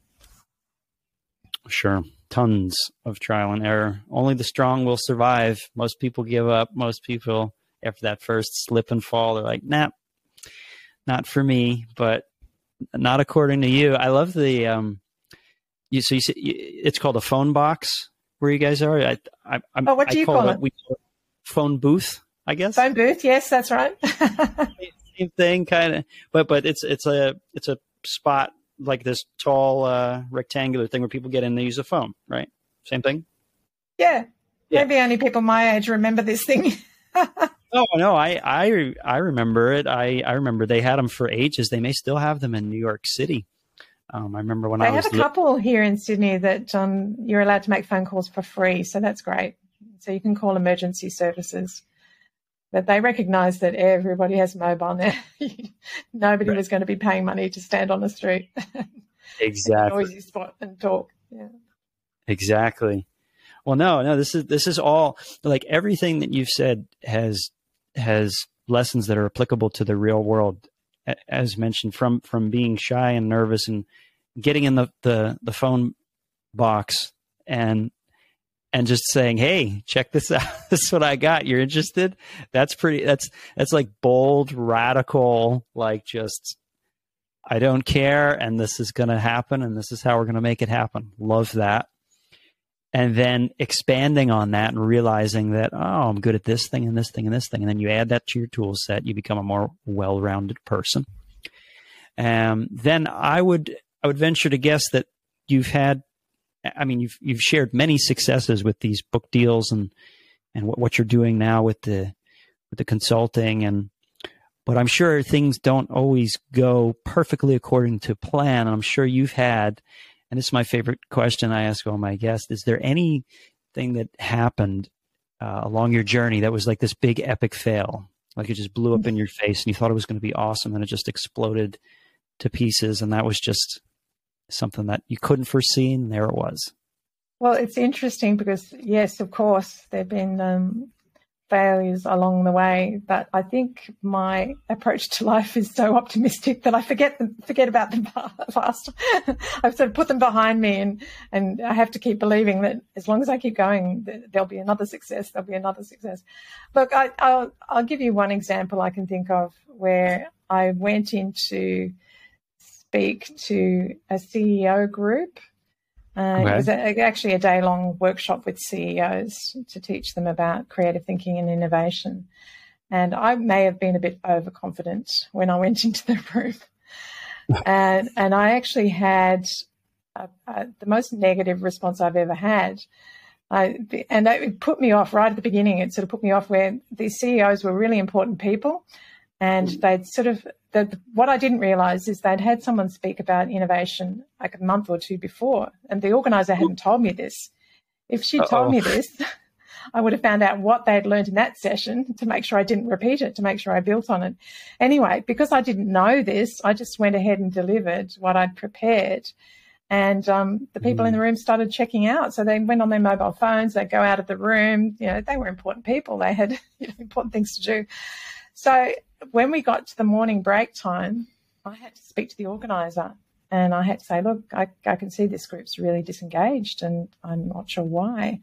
Sure. Tons of trial and error. Only the strong will survive. Most people give up. Most people, after that first slip and fall, they're like, nah, not for me, but not according to you. I love the, um, you, so you say it's called a phone box where you guys are. I, I,
oh, what do
I
you call, call
it?
it?
We call it phone booth, I guess.
Phone booth. Yes, that's right.
Same thing, kind of, but, but it's, it's a, it's a spot like this tall uh, rectangular thing where people get in, they use a phone, right? Same thing?
Yeah. yeah. Maybe only people my age remember this thing.
Oh, no, I, I, I remember it. I, I remember they had them for ages. They may still have them in New York City. Um, I remember when
they
I was...
They have a couple li- here in Sydney that um, you're allowed to make phone calls for free, so that's great. So you can call emergency services. But they recognise that everybody has mobile now. Nobody right. was going to be paying money to stand on the street.
Exactly.
Noisy spot and talk. Yeah.
Exactly. Well, no, no. This is this is all like everything that you've said has has lessons that are applicable to the real world, as mentioned. From from being shy and nervous and getting in the the, the phone box and. And just saying, hey, check this out. This is what I got. You're interested? That's pretty, that's, that's like bold, radical, like just, I don't care. And this is going to happen. And this is how we're going to make it happen. Love that. And then expanding on that and realizing that, oh, I'm good at this thing and this thing and this thing. And then you add that to your tool set. You become a more well-rounded person. Um, then I would, I would venture to guess that you've had, I mean, you've you've shared many successes with these book deals and and what, what you're doing now with the with the consulting, and but I'm sure things don't always go perfectly according to plan. And I'm sure you've had, and this is my favorite question I ask all my guests: is there anything that happened uh, along your journey that was like this big epic fail, like it just blew up in your face and you thought it was going to be awesome and it just exploded to pieces, and that was just something that you couldn't foresee, and there it was.
Well, it's interesting because, yes, of course, there have been um, failures along the way, but I think my approach to life is so optimistic that I forget them, forget about them fast. I've sort of put them behind me, and, and I have to keep believing that as long as I keep going, there'll be another success, there'll be another success. Look, I, I'll, I'll give you one example I can think of where I went in to speak to a C E O group. Uh, okay. It was a, actually a day-long workshop with C E Os to teach them about creative thinking and innovation. And I may have been a bit overconfident when I went into the room. and and I actually had a, a, the most negative response I've ever had. I, and it put me off right at the beginning. It sort of put me off where these C E Os were really important people. And they'd sort of, the, what I didn't realise is they'd had someone speak about innovation like a month or two before, and the organiser hadn't told me this. If she'd Uh-oh. told me this, I would have found out what they'd learned in that session to make sure I didn't repeat it, to make sure I built on it. Anyway, because I didn't know this, I just went ahead and delivered what I'd prepared. And um, the people mm. in the room started checking out. So they went on their mobile phones, they'd go out of the room. You know, they were important people. They had you know, important things to do. So when we got to the morning break time, I had to speak to the organiser, and I had to say, look, I, I can see this group's really disengaged and I'm not sure why.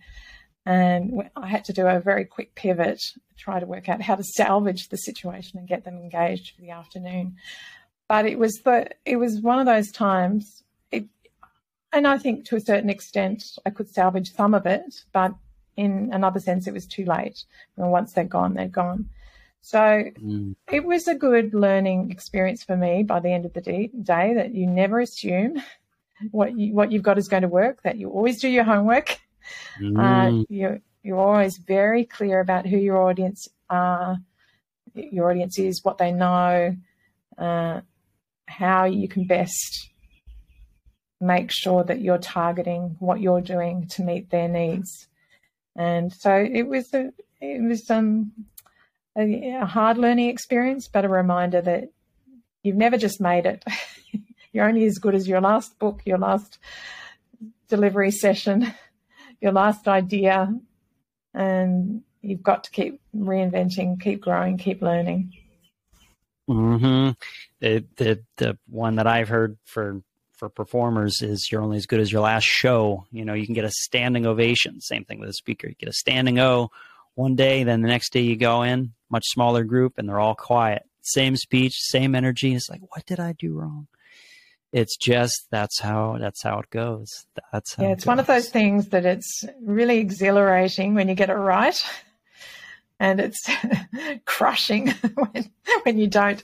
And I had to do a very quick pivot, try to work out how to salvage the situation and get them engaged for the afternoon. But it was the it was one of those times, it, and I think to a certain extent I could salvage some of it, but in another sense it was too late. And once they're gone, they're gone. So mm. it was a good learning experience for me by the end of the day, day that you never assume what, you, what you've got is going to work, that you always do your homework. Mm. Uh, you're, you're always very clear about who your audience are, your audience is, what they know, uh, how you can best make sure that you're targeting what you're doing to meet their needs. And so it was a, it was um. a hard learning experience, but a reminder that you've never just made it. You're only as good as your last book, your last delivery session, your last idea, and you've got to keep reinventing, keep growing, keep learning.
Mm-hmm. The, the, the one that I've heard for, for performers is you're only as good as your last show. You know, you can get a standing ovation. Same thing with a speaker. You get a standing O one day, then the next day you go in, much smaller group, and they're all quiet. Same speech, same energy. It's like, what did I do wrong? It's just, that's how, that's how it goes. That's how
yeah,
it
it's
goes.
One of those things that it's really exhilarating when you get it right. And it's crushing when, when you don't.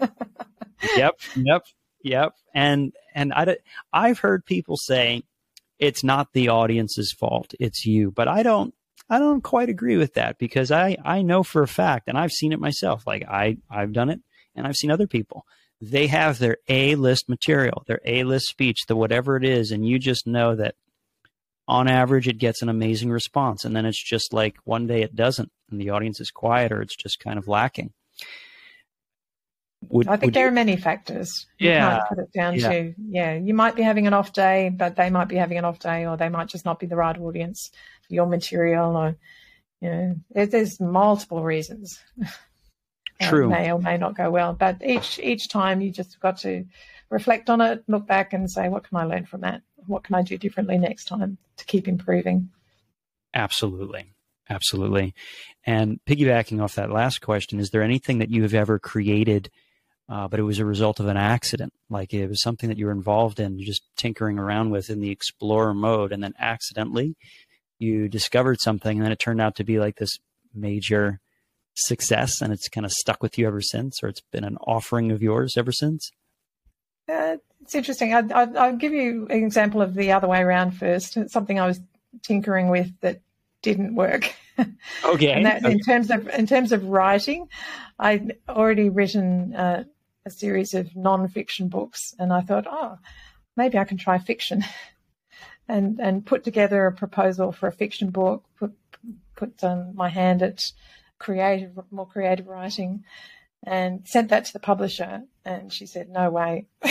Yep. Yep. Yep. And, and I, I've heard people say it's not the audience's fault. It's you, but I don't, I don't quite agree with that, because I, I know for a fact, and I've seen it myself, like I, I've done it and I've seen other people, they have their A-list material, their A-list speech, the whatever it is. And you just know that on average, it gets an amazing response. And then it's just like one day it doesn't, and the audience is quiet, or it's just kind of lacking.
Would, I think there you, are many factors. You
yeah,
can't put it down
yeah.
to, yeah, you might be having an off day, but they might be having an off day, or they might just not be the right audience for your material, or, you know, there, there's multiple reasons.
True.
It may or may not go well, but each each time you just got to reflect on it, look back and say, what can I learn from that? What can I do differently next time to keep improving?
Absolutely. Absolutely. And piggybacking off that last question, is there anything that you have ever created Uh, but it was a result of an accident? Like it was something that you were involved in, just tinkering around with in the explorer mode, and then accidentally you discovered something, and then it turned out to be like this major success, and it's kind of stuck with you ever since, or it's been an offering of yours ever since?
Uh, it's interesting. I, I, I'll give you an example of the other way around first. It's something I was tinkering with that didn't work.
Okay.
And that,
okay.
in terms of in terms of writing, I'd already written uh, a series of non-fiction books, and I thought, oh, maybe I can try fiction, and and put together a proposal for a fiction book. Put put um, my hand at creative, more creative writing, and sent that to the publisher. And she said, "No way."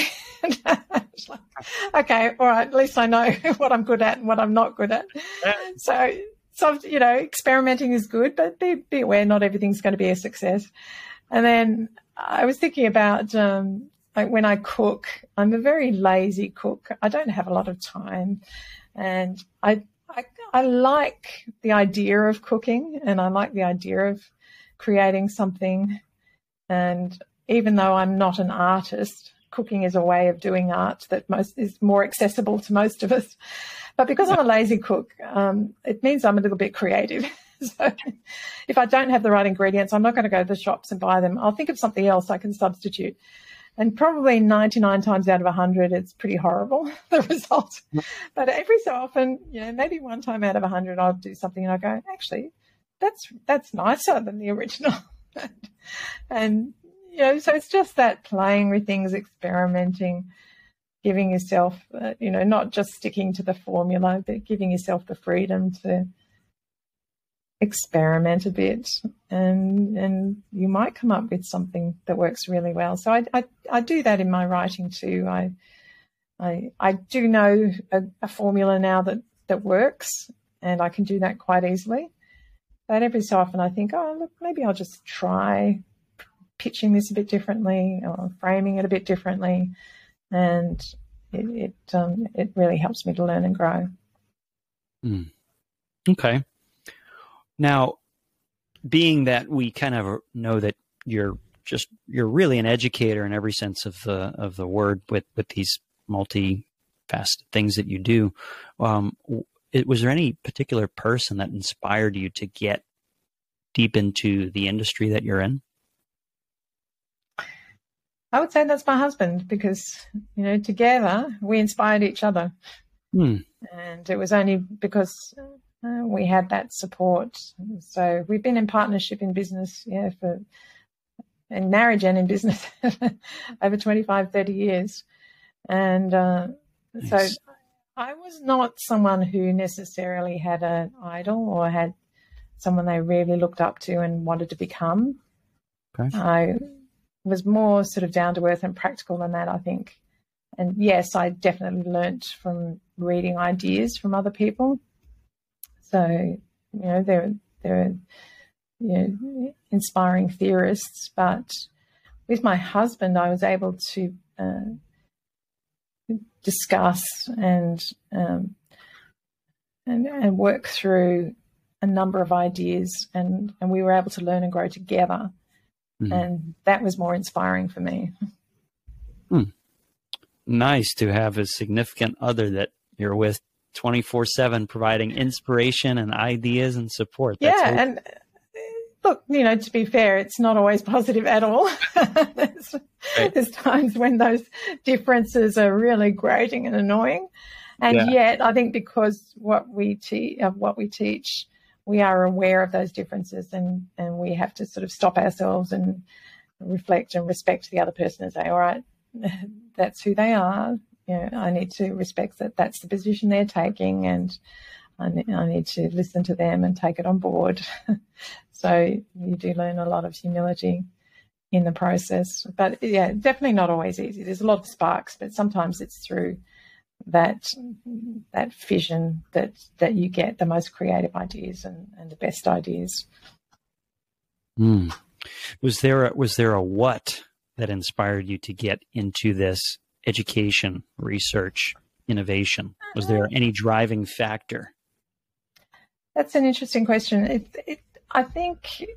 It's like, okay, all right, at least I know what I'm good at and what I'm not good at. So, so you know, experimenting is good, but be, be aware not everything's going to be a success. And then I was thinking about um, like when I cook, I'm a very lazy cook. I don't have a lot of time, and I, I I like the idea of cooking, and I like the idea of creating something. And even though I'm not an artist, cooking is a way of doing art that most is more accessible to most of us. But because I'm a lazy cook, um, it means I'm a little bit creative. So if I don't have the right ingredients, I'm not going to go to the shops and buy them. I'll think of something else I can substitute. And probably ninety-nine times out of one hundred, it's pretty horrible, the result. But every so often, you know, maybe one time out of one hundred, I'll do something and I go, actually, that's that's nicer than the original. And, you know, so it's just that playing with things, experimenting, giving yourself, uh, you know, not just sticking to the formula, but giving yourself the freedom to experiment a bit, and and you might come up with something that works really well. So I I, I do that in my writing too. I I I do know a, a formula now that that works, and I can do that quite easily. But every so often I think, oh look, maybe I'll just try pitching this a bit differently or framing it a bit differently, and it it um it really helps me to learn and grow.
Mm. Okay. Now, being that we kind of know that you're just you're really an educator in every sense of the of the word with with these multi-faceted things that you do, um, it, was there any particular person that inspired you to get deep into the industry that you're in?
I would say that's my husband, because, you know, together we inspired each other. Hmm. And it was only because uh, we had that support. So we've been in partnership in business, yeah, for in marriage and in business over twenty-five, thirty years. And uh, nice. So I was not someone who necessarily had an idol or had someone they really looked up to and wanted to become. Okay. I was more sort of down to earth and practical than that, I think. And yes, I definitely learnt from reading ideas from other people. So, you know, they're, they're you know, inspiring theorists. But with my husband, I was able to uh, discuss and, um, and and work through a number of ideas, and, and we were able to learn and grow together. Mm-hmm. And that was more inspiring for me.
Hmm. Nice to have a significant other that you're with twenty-four seven, providing inspiration and ideas and support. That's
yeah, and look, you know, to be fair, it's not always positive at all. there's, right. there's times when those differences are really grating and annoying. And yeah. yet, I think because what we te- of what we teach, we are aware of those differences, and, and we have to sort of stop ourselves and reflect and respect the other person and say, all right, that's who they are. You know, I need to respect that that's the position they're taking, and I need, I need to listen to them and take it on board. So you do learn a lot of humility in the process. But, yeah, definitely not always easy. There's a lot of sparks, but sometimes it's through that that fission that that you get the most creative ideas and, and the best ideas.
Mm. Was there a, was there a what that inspired you to get into this education, research, innovation? Was there any driving factor?
That's an interesting question. It, it, I think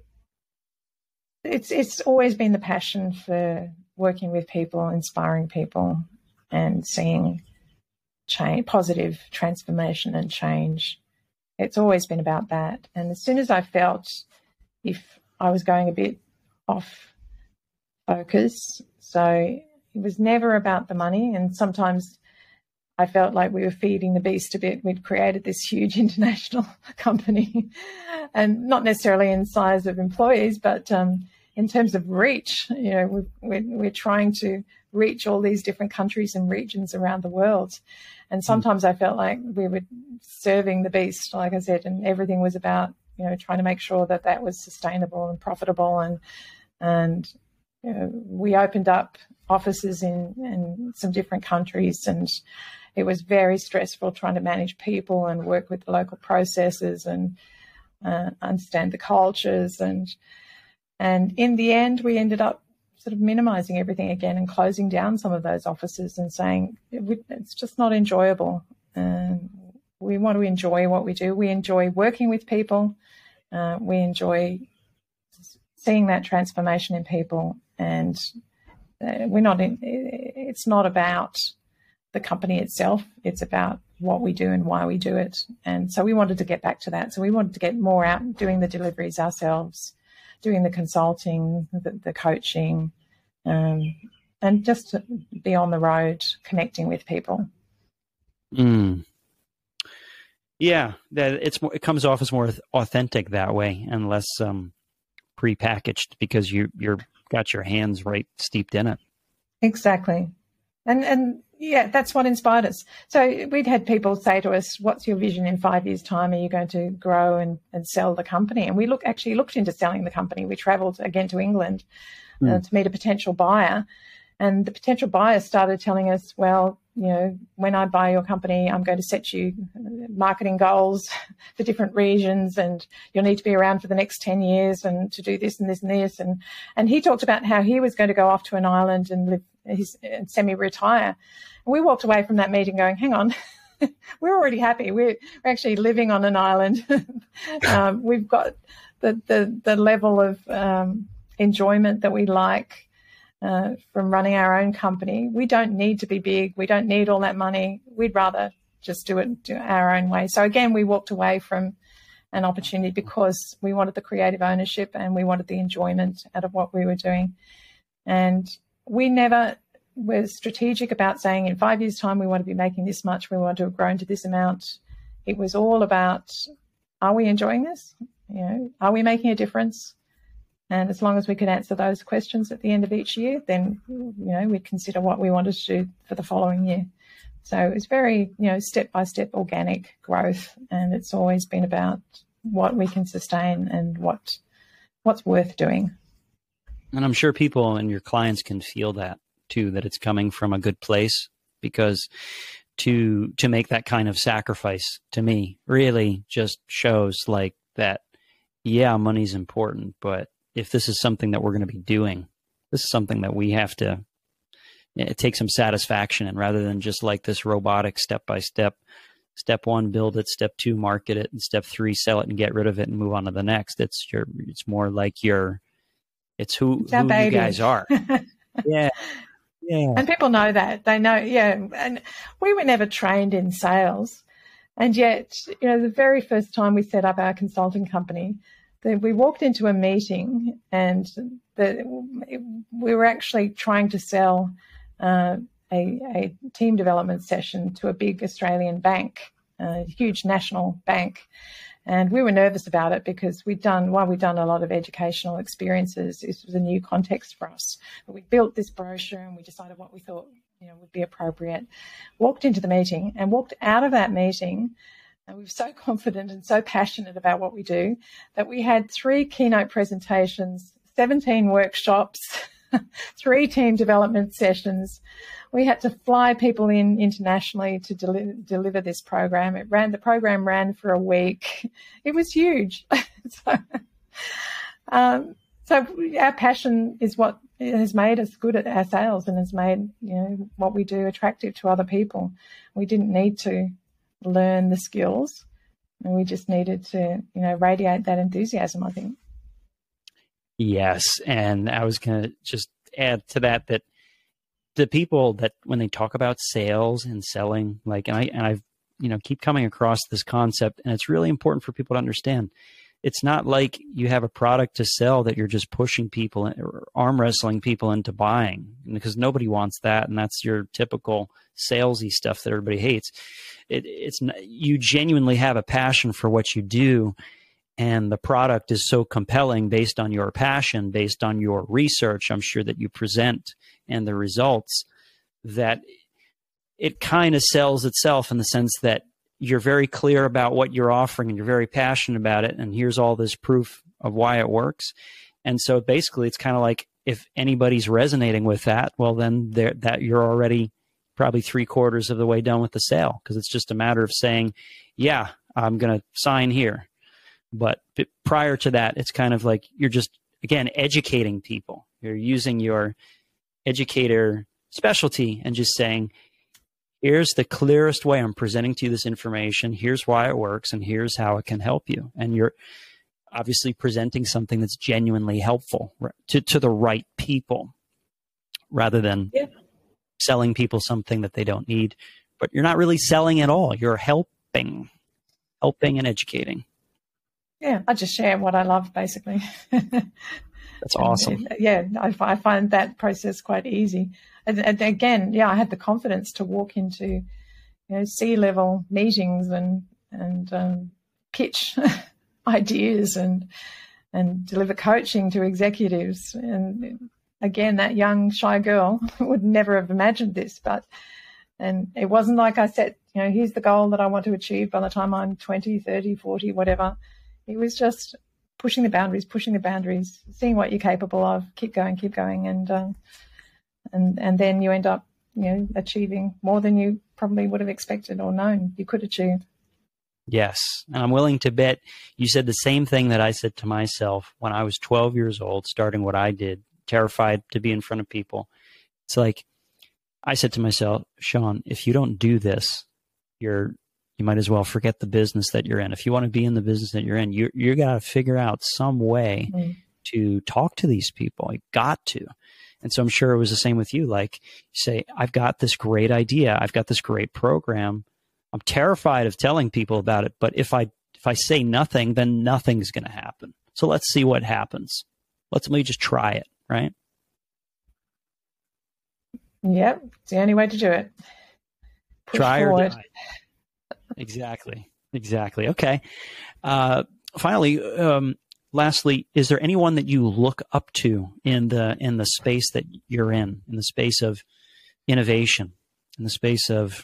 it's it's always been the passion for working with people, inspiring people, and seeing change, positive transformation and change. It's always been about that. And as soon as I felt if I was going a bit off focus, so it was never about the money. And sometimes I felt like we were feeding the beast a bit. We'd created this huge international company, and not necessarily in size of employees, but um, in terms of reach. You know, we're, we're, we're trying to reach all these different countries and regions around the world. And sometimes I felt like we were serving the beast, like I said, and everything was about, you know, trying to make sure that that was sustainable and profitable. And, and you know, we opened up offices in, in some different countries, and it was very stressful trying to manage people and work with the local processes and uh, understand the cultures. And and in the end, we ended up sort of minimizing everything again and closing down some of those offices and saying it's just not enjoyable. Um, we want to enjoy what we do. We enjoy working with people. Uh, we enjoy seeing that transformation in people, and uh, we're not in, it's not about the company itself. It's about what we do and why we do it. And so we wanted to get back to that. So we wanted to get more out doing the deliveries ourselves, doing the consulting, the, the coaching, um, and just to be on the road connecting with people.
Mm. Yeah, that it's more, it comes off as more authentic that way and less um, prepackaged because you you're got your hands right steeped in it.
Exactly, and and yeah, that's what inspired us. So we'd had people say to us, "What's your vision in five years' time? Are you going to grow and, and sell the company?" And we look actually looked into selling the company. We travelled again to England mm. uh, to meet a potential buyer, and the potential buyer started telling us, "Well, you know, when I buy your company, I'm going to set you marketing goals for different regions, and you'll need to be around for the next ten years and to do this and this and this." And, and he talked about how he was going to go off to an island and live his and semi-retire. And we walked away from that meeting going, hang on, we're already happy. We're, we're actually living on an island. um, we've got the, the, the level of um, enjoyment that we like. Uh, from running our own company. We don't need to be big. We don't need all that money. We'd rather just do it do it our own way. So again, we walked away from an opportunity because we wanted the creative ownership and we wanted the enjoyment out of what we were doing. And we never were strategic about saying in five years' time we want to be making this much, we want to have grown to this amount. It was all about, are we enjoying this? You know, are we making a difference? And as long as we could answer those questions at the end of each year, then, you know, we'd consider what we wanted to do for the following year. So it's very, you know, step-by-step organic growth, and it's always been about what we can sustain and what what's worth doing.
And I'm sure people and your clients can feel that too, that it's coming from a good place, because to to make that kind of sacrifice, to me, really just shows like that, yeah, money's important, but if this is something that we're going to be doing, this is something that we have to it take some satisfaction in, rather than just like this robotic step by step. Step one, build it. Step two, market it. And step three, sell it and get rid of it and move on to the next. It's your, it's more like your, it's who,
it's
who you guys are. Yeah. Yeah.
And people know that. They know, yeah. And we were never trained in sales. And yet, you know, the very first time we set up our consulting company, we walked into a meeting and the, we were actually trying to sell uh, a, a team development session to a big Australian bank, a huge national bank. And we were nervous about it because we'd done, while we'd done a lot of educational experiences, this was a new context for us. But we built this brochure and we decided what we thought, you know, would be appropriate. Walked into the meeting and walked out of that meeting. And we were so confident and so passionate about what we do that we had three keynote presentations, seventeen workshops, three team development sessions. We had to fly people in internationally to deli- deliver this program. It ran, the program ran for a week. It was huge. so, um, so our passion is what has made us good at our sales and has made, you know, what we do attractive to other people. We didn't need to learn the skills, and we just needed to, you know, radiate that enthusiasm, I think.
Yes. And I was going to just add to that, that the people that when they talk about sales and selling, like, and I, and I've, you know, keep coming across this concept, and it's really important for people to understand. It's not like you have a product to sell that you're just pushing people or arm wrestling people into buying, because nobody wants that. And that's your typical salesy stuff that everybody hates. It, it's you genuinely have a passion for what you do, and the product is so compelling based on your passion, based on your research, I'm sure that you present, and the results, that it kind of sells itself in the sense that you're very clear about what you're offering and you're very passionate about it. And here's all this proof of why it works. And so basically it's kind of like if anybody's resonating with that, well, then there that you're already probably three quarters of the way done with the sale, because it's just a matter of saying, yeah, I'm going to sign here. But prior to that, it's kind of like you're just, again, educating people. You're using your educator specialty and just saying, here's the clearest way I'm presenting to you this information. Here's why it works, and here's how it can help you. And you're obviously presenting something that's genuinely helpful to, to the right people, rather than yeah. selling people something that they don't need. But you're not really selling at all. You're helping, helping and educating.
Yeah, I just share what I love, basically.
That's awesome.
And, yeah, I, I find that process quite easy. And, and again, yeah, I had the confidence to walk into, you know, C-level meetings and and um, pitch ideas and and deliver coaching to executives. And again, that young shy girl would never have imagined this, but and it wasn't like I said, you know, here's the goal that I want to achieve by the time I'm twenty, thirty, forty, whatever. It was just pushing the boundaries, pushing the boundaries, seeing what you're capable of, keep going, keep going, and um, and and then you end up, you know, achieving more than you probably would have expected or known you could achieve.
Yes, and I'm willing to bet you said the same thing that I said to myself when I was twelve years old, starting what I did, terrified to be in front of people. It's like I said to myself, Sean, if you don't do this, you're you might as well forget the business that you're in. If you want to be in the business that you're in, you you got to figure out some way mm. to talk to these people. You got to. And so I'm sure it was the same with you. Like you say, I've got this great idea. I've got this great program. I'm terrified of telling people about it. But if I if I say nothing, then nothing's going to happen. So let's see what happens. Let's let me just try it, right?
Yep, it's the only way to do it. Push
try
forward.
or die. Exactly. Exactly. Okay. Uh, finally, um, lastly, is there anyone that you look up to in the in the space that you're in, in the space of innovation, in the space of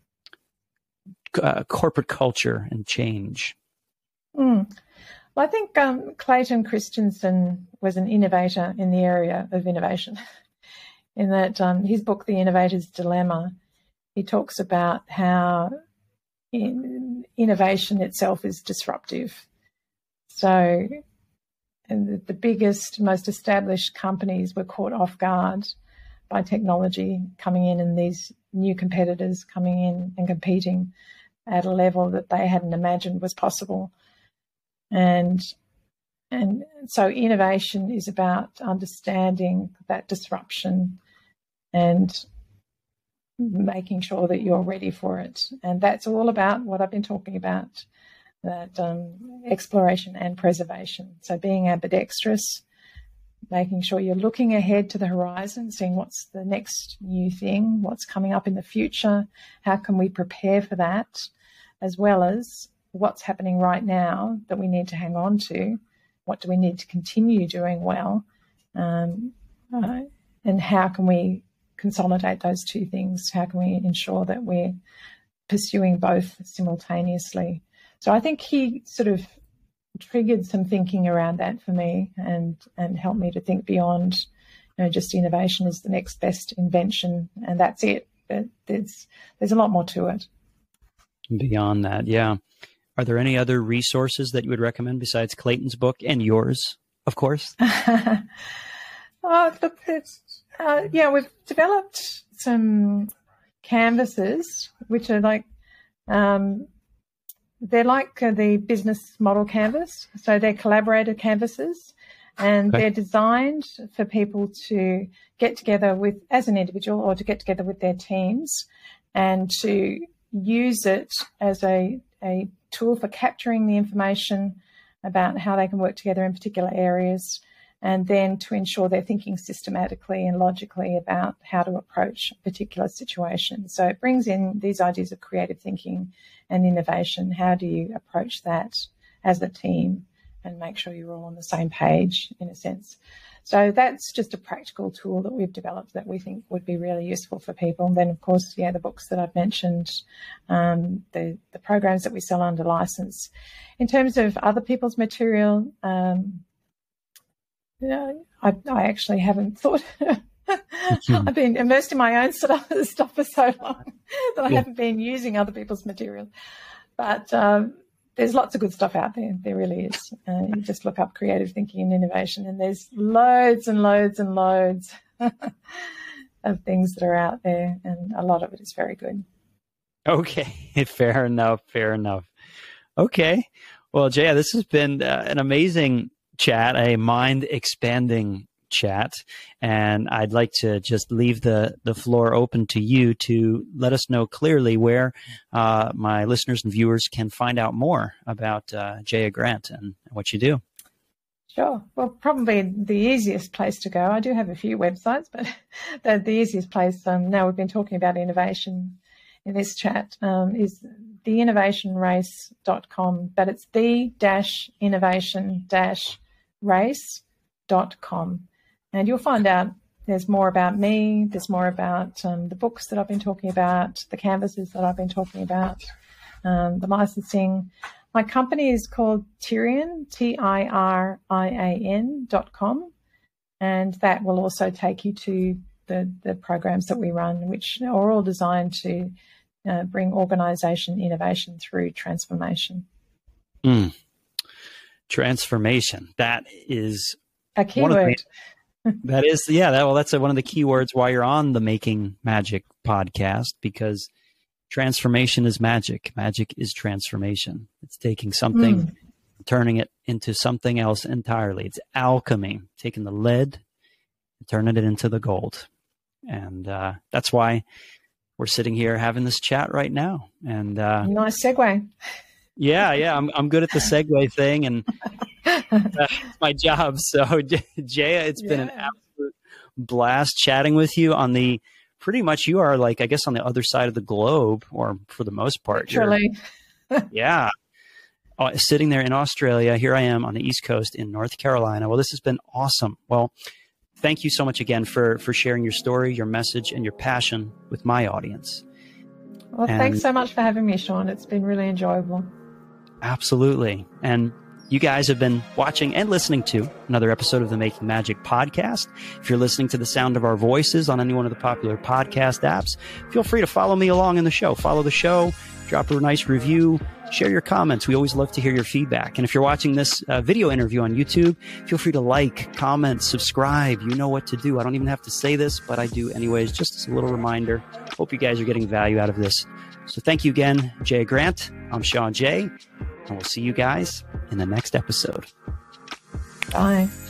uh, corporate culture and change?
Mm. Well, I think um, Clayton Christensen was an innovator in the area of innovation. In that um, his book, The Innovator's Dilemma, he talks about how in, innovation itself is disruptive. So and the, the biggest, most established companies were caught off guard by technology coming in and these new competitors coming in and competing at a level that they hadn't imagined was possible. And and so innovation is about understanding that disruption and making sure that you're ready for it. And that's all about what I've been talking about, that um, exploration and preservation. So being ambidextrous, making sure you're looking ahead to the horizon, seeing what's the next new thing, what's coming up in the future, how can we prepare for that, as well as what's happening right now that we need to hang on to, what do we need to continue doing well, um, uh, and how can we consolidate those two things? How can we ensure that we're pursuing both simultaneously? So I think he sort of triggered some thinking around that for me and, and helped me to think beyond, you know, just innovation is the next best invention and that's it. But there's, there's a lot more to it.
Beyond that, yeah. Are there any other resources that you would recommend besides Clayton's book and yours, of course?
oh, look, it's, uh, yeah, we've developed some canvases, which are like, um, they're like uh, the business model canvas. So they're collaborator canvases, and okay. they're designed for people to get together with, as an individual, or to get together with their teams and to use it as a, a tool for capturing the information about how they can work together in particular areas, and then to ensure they're thinking systematically and logically about how to approach a particular situation. So it brings in these ideas of creative thinking and innovation. How do you approach that as a team and make sure you're all on the same page, in a sense? So that's just a practical tool that we've developed that we think would be really useful for people. And then, of course, yeah, the books that I've mentioned, um, the, the programs that we sell under license. In terms of other people's material, um, Yeah, I, I actually haven't thought. I've been immersed in my own sort of stuff for so long that I yeah. haven't been using other people's material. But um, there's lots of good stuff out there. There really is. Uh, you just look up creative thinking and innovation, and there's loads and loads and loads of things that are out there, and a lot of it is very good.
Okay, fair enough, fair enough. Okay. Well, Jaya, this has been uh, an amazing chat, a mind-expanding chat, and I'd like to just leave the, the floor open to you to let us know clearly where uh, my listeners and viewers can find out more about uh, Jaya Grant and what you do.
Sure. Well, probably the easiest place to go. I do have a few websites, but the, the easiest place, um, now we've been talking about innovation in this chat, um, is the innovation race dot com, but it's the dash innovation dash race dot com. And you'll find out there's more about me, there's more about um, the books that I've been talking about, the canvases that I've been talking about, um, the licensing. My company is called Tirian, T I R I A N dot com, and that will also take you to the, the programs that we run, which are all designed to uh, bring organisation innovation through transformation.
Mm. Transformation. That is
a key word.
That is, yeah, that, well, that's a, one of the key words why you're on the Making Magic podcast, because transformation is magic. Magic is transformation. It's taking something, mm. turning it into something else entirely. It's alchemy, taking the lead and turning it into the gold. And uh, that's why we're sitting here having this chat right now. And uh,
nice segue.
Yeah, yeah, I'm I'm good at the segue thing, and that's my job. So, Jaya, it's yeah. been an absolute blast chatting with you on the, pretty much you are like, I guess, on the other side of the globe, or for the most part.
Literally.
Yeah. Uh, sitting there in Australia, here I am on the East Coast in North Carolina. Well, this has been awesome. Well, thank you so much again for, for sharing your story, your message, and your passion with my audience.
Well, and thanks so much for having me, Sean. It's been really enjoyable.
Absolutely. And you guys have been watching and listening to another episode of the Making Magic podcast. If you're listening to the sound of our voices on any one of the popular podcast apps, feel free to follow me along in the show. Follow the show, drop a nice review, share your comments. We always love to hear your feedback. And if you're watching this uh, video interview on YouTube, feel free to like, comment, subscribe. You know what to do. I don't even have to say this, but I do anyways, just as a little reminder. Hope you guys are getting value out of this. So thank you again, Jaya Grant. I'm Sean Jay, and we'll see you guys in the next episode.
Bye.